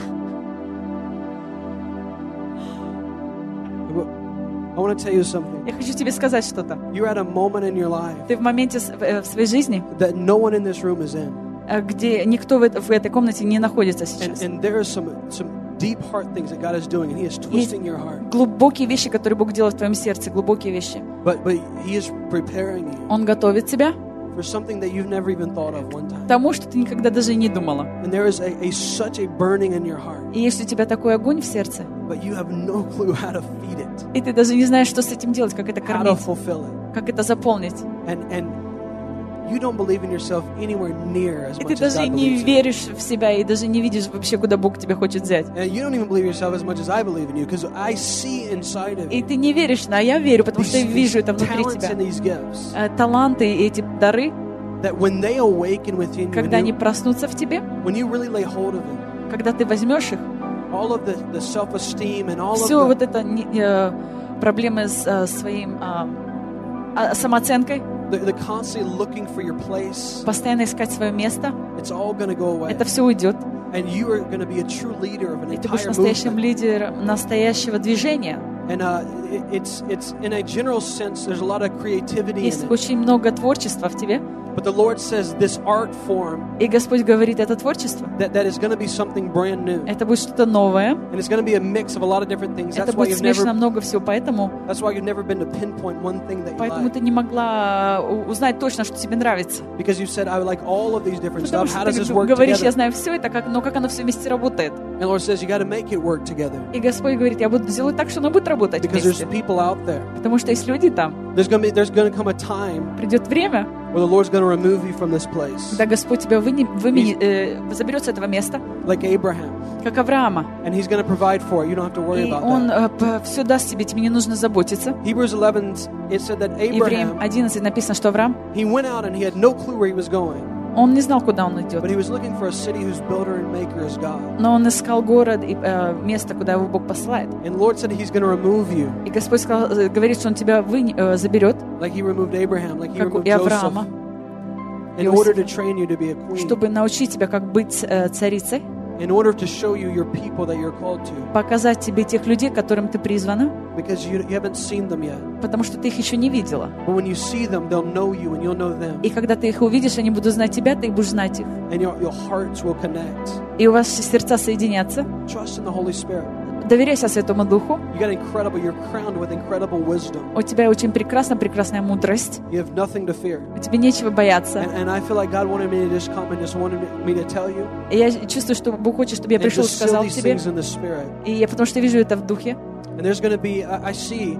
I want to tell you something. Я хочу тебе сказать что-то. You're at a moment in your life Ты в моменте в своей жизни, that no one in this room is in. где никто в этой комнате не находится And, сейчас. and there are some deep heart things that God is doing, and He is twisting your heart. Глубокие вещи, которые Бог делает в твоем сердце, глубокие вещи. But He is preparing you Он готовит тебя for something that you've never even thought of one time. к тому, что ты никогда даже и не думала. And there is such a burning in your heart, И есть у тебя такой огонь в сердце, but you have no clue how to feed it, и ты даже не знаешь, что с этим делать, как это how to кормить, fulfill it. как это заполнить. And you don't believe in yourself anywhere near as И ты much as даже God не believes in you. веришь в себя, и даже не видишь вообще, куда Бог тебя хочет взять. And you don't even believe yourself as much as I believe in you, because I see inside of И you ты не веришь, а я верю, потому что я вижу это внутри talents тебя. and these gifts Таланты и эти дары, that when they awaken within you, когда они проснутся в тебе, when you really lay hold of them, когда ты возьмешь их, all of the self-esteem and all все of вот это проблемы с своим самооценкой, the constantly looking for your place, постоянно искать свое место, it's all going to go away. это все уйдет. And you are going to be a true leader of an И ты будешь entire настоящим movement. лидером настоящего движения. And it's in a general sense, there's a lot of creativity Есть in it. очень много творчества в тебе. But the Lord says this art form И Господь говорит, это творчество, that is going to be something brand new, это будет что-то новое, and it's going to be a mix of a lot of different things. это будет смешано много всего, поэтому That's why you've never been to pinpoint one thing that you Поэтому like, ты не могла узнать точно, что тебе нравится. because you said I would like all of these different Потому stuff. что How does this ты work говоришь, я together? знаю все это, но как оно все вместе работает. And the Lord says you got to make it work together, И Господь говорит, я буду делать так, что оно будет работать because there's вместе. people out there. Потому что есть люди там. There's going to come a time Придет время, where the Lord's going to remove you from this place, когда Господь тебя заберет с этого места, like Abraham, как Авраама. and He's going to provide for it. You don't have to worry И about Он that. все даст тебе, тебе не нужно заботиться. Hebrews 11, it said that Евреям Abraham, 11 написано, что Авраам, he went out and he had no clue where he was going, он не знал, куда он идет. but he was looking for a city whose builder and maker is God. Но он искал город и место, куда его Бог посылает. And the Lord said He's going to remove you, И Господь говорит, что Он тебя заберет, like He removed Abraham, like He как removed и Авраама, Joseph, in order to train you to be a queen, чтобы научить тебя, как быть царицей, in order to show you your people that you're called to, показать тебе тех людей, которым ты призвана, because you haven't seen them yet. потому что ты их еще не видела. But when you see them, they'll know you and you'll know them, И когда ты их увидишь, они будут знать тебя, ты будешь знать их. and your hearts will connect. И у вас сердца соединятся. Trust in the Holy Spirit. Доверяйся Святому Духу. You're crowned with incredible wisdom. У тебя очень прекрасная мудрость. You have nothing to fear. У тебя нечего бояться. And I feel like God wanted me to just come and just wanted me to tell you, И я чувствую, что Бог хочет, чтобы я and пришел и just seal сказал these тебе. things in the Spirit. И я потому что вижу это в Духе. And there's going to be, I see,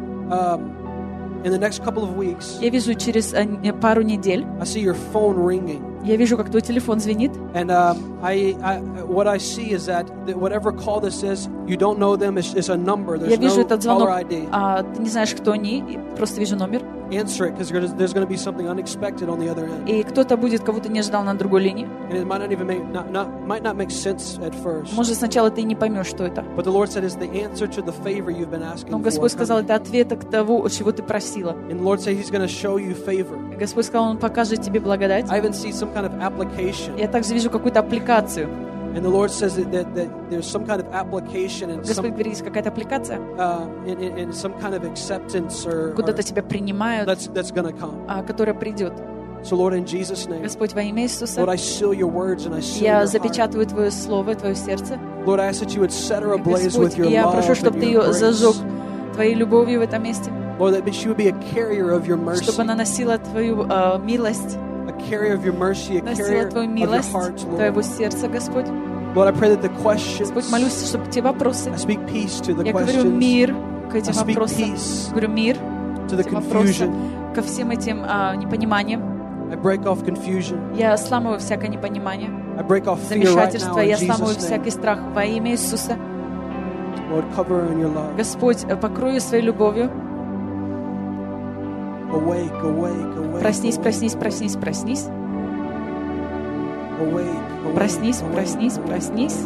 in the next couple of weeks, Я вижу через пару недель. I see your phone ringing. Я вижу, как твой телефон звенит. And what I see is that whatever call this is, you don't know them. It's a number. Я There's вижу no этот звонок, caller ID. ты не знаешь, кто они, просто вижу номер. Answer it, because there's going to be something unexpected on the other end, И кто-то будет, кого ты не ждал на другой линии. and it might not even might not make sense at first. Может, сначала ты не поймешь, что это. But the Lord said it's the answer to the favor you've been asking Но for. Господь сказал, это ответ к того, чего ты просила. And the Lord said He's going to show you favor. И Господь сказал, Он покажет тебе благодать. I even see some kind of application, Я также вижу какую-то аппликацию. and the Lord says that there's some kind of application and Господь some говорит, есть какая-то аппликация, in some kind of acceptance or куда-то тебя принимают, that's going to come. которая придет. So Lord, in Jesus' name, Господь, во имя Иисуса, Lord, I seal your words and I seal your я heart. запечатываю Твое Слово, Твое сердце. Lord, I ask that you would set her ablaze with Господь, your я love прошу, чтобы and Ты your ее зажег grace. Твоей любовью в этом месте, Lord, that she would be a carrier of your mercy, чтобы она носила Твою милость, a carrier of your mercy, a носила carrier Твою of your милость, heart, Твоего Lord. сердца, Господь. Lord, I pray that the questions, Господь, молюсь, чтобы те вопросы, I speak peace to the я говорю questions, мир к этим I speak вопросам, peace говорю мир to к the этим вопросам, confusion. ко всем этим непониманиям. I break off confusion. Я сламываю всякое непонимание, I break off fear right замешательство, now in я сламываю Jesus' name. всякий страх во имя Иисуса. Lord, cover her in your love. Господь, покрою своей любовью. Awake, awake, awake. Проснись, awake, проснись, проснись, проснись. awake, awake, Проснись, awake, проснись, awake. проснись.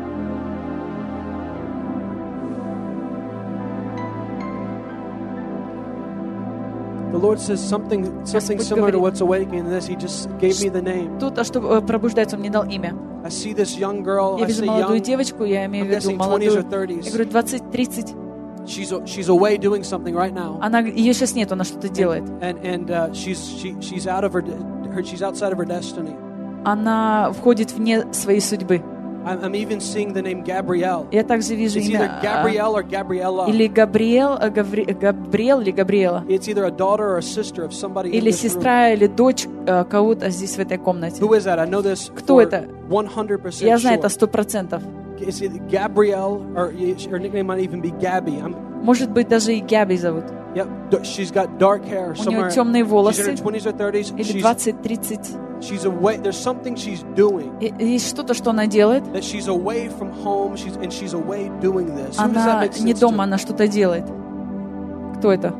The Lord says something Господь similar to говорит. what's awakening in this. He just gave me the name. Тут, что пробуждается, Он мне дал имя. I see this young girl. Я I вижу say молодую young. девочку, я имею I'm в виду guessing 20s or молодую. 30s. Я говорю, 20-30. She's away doing something right now. Ее сейчас нет, она что-то делает. And she's out of she's outside of her destiny. Она входит вне своей судьбы. I'm even seeing the name Gabrielle. Я также вижу It's either имя Gabrielle or Gabriella. или Габриэл или Габриэла. It's either a daughter or a sister of somebody in Или this room. сестра, или дочь кого-то здесь в этой комнате. Who is that? I know this Кто for это? 100% Я знаю это sure. 100%. It's either Gabrielle or her nickname might even be Gabby. Может быть, даже и Габи зовут. Yep, she's got dark hair. У нее темные She's in волосы. her 20s or 30s. Или 20-30. She's away. There's something she's doing. Есть что-то, что она делает. That she's away from home. She's away doing this. Who does that Она make не sense дома, to? она что-то делает. Кто это?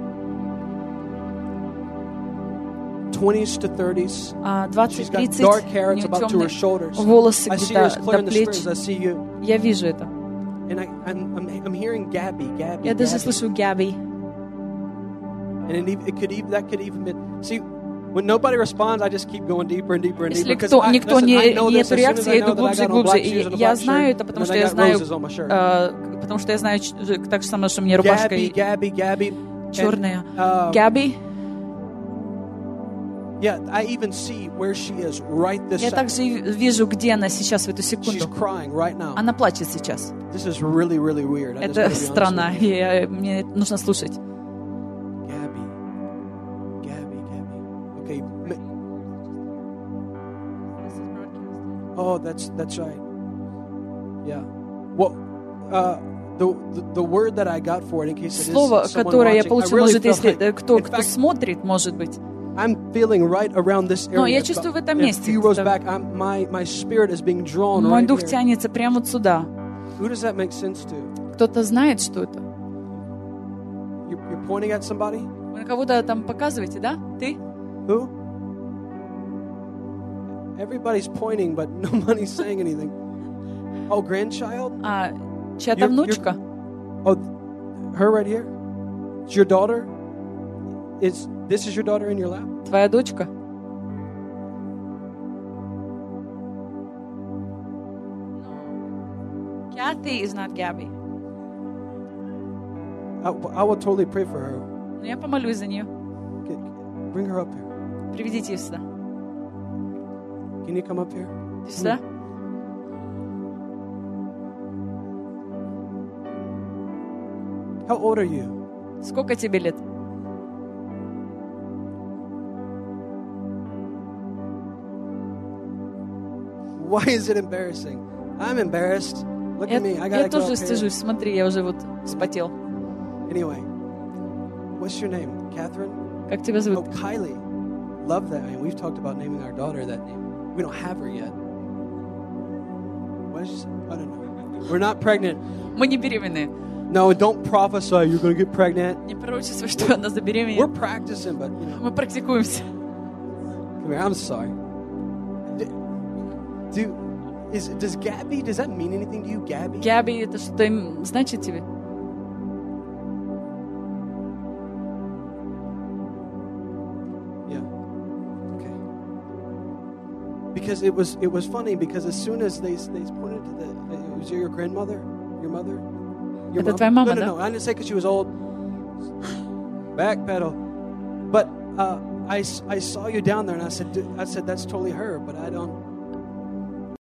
20s to 30s. She's got 20-30. dark hair. У It's нее about to her темные shoulders. волосы I see her as где-то clear до in the плеч. spirit as I see you. Я вижу это. And I'm hearing Gabby. Я даже Gabby. слышу Габи. And that could even be. See, when nobody responds, I just keep going deeper and deeper and Если deeper. Because никто listen, I know нет this as soon as реакции, I я know иду that I глубже и got on глубже. black shoes and a И я black знаю shirt, это, потому and что then I я got знаю, roses on my shirt. потому что я знаю так же самое, что у меня рубашка Gabby. черная. And, Габи. yeah, I even see where she is right this Я second. также вижу, где она сейчас в эту She's секунду. crying right now. Она плачет сейчас. This is really, really weird. I just Это gotta be honest странно. with you. Мне нужно слушать. Gabby. Okay. Oh, that's right. Yeah. Well, the word that I got for it, in case it is Слово, someone которое я watching, I получил, really может, felt если like, кто in fact, смотрит, может быть. I'm feeling right around this area. Но я чувствую в этом And a месте. few rows back, my spirit is being drawn Мой right дух here. тянется прямо вот сюда. Who does that make sense to? Кто-то знает, что это? You're pointing at somebody? Вы на кого-то там показываете, да? Ты? Who? Everybody's pointing, but nobody's saying anything. Oh, grandchild? Чья-то внучка? Oh, her right here? It's your daughter? This is your daughter in your lap? Твоя дочка? Kathy is not Gabby. I will totally pray for her. Но я помолюсь за нее. Bring her up here. Приведите ее сюда. Can you come up here? Ты сюда? How old are you? Сколько тебе лет? Why is it embarrassing? I'm embarrassed. Look at me. I Я gotta go тоже up here. стыжусь. Смотри, я уже вот вспотел. Anyway, what's your name? Catherine? Как тебя Oh, зовут? Kylie. Love that. I mean, we've talked about naming our daughter that name. We don't have her yet. What is she say? I don't know. We're not pregnant. Мы не беременные. No, don't prophesy you're going to get pregnant. Не пророчество, что она We're забеременеет. practicing, but you know. Мы практикуемся. Come here. I'm sorry. Does Gabby? Does that mean anything to you, Gabby? Габи, это что-то им значит тебе? Yeah. Okay. Because it was funny because as soon as they pointed to was your grandmother, your mother, your Это твоя мама, no. да? I didn't say because she was old. Backpedal. But I saw you down there and I said that's totally her, but I don't.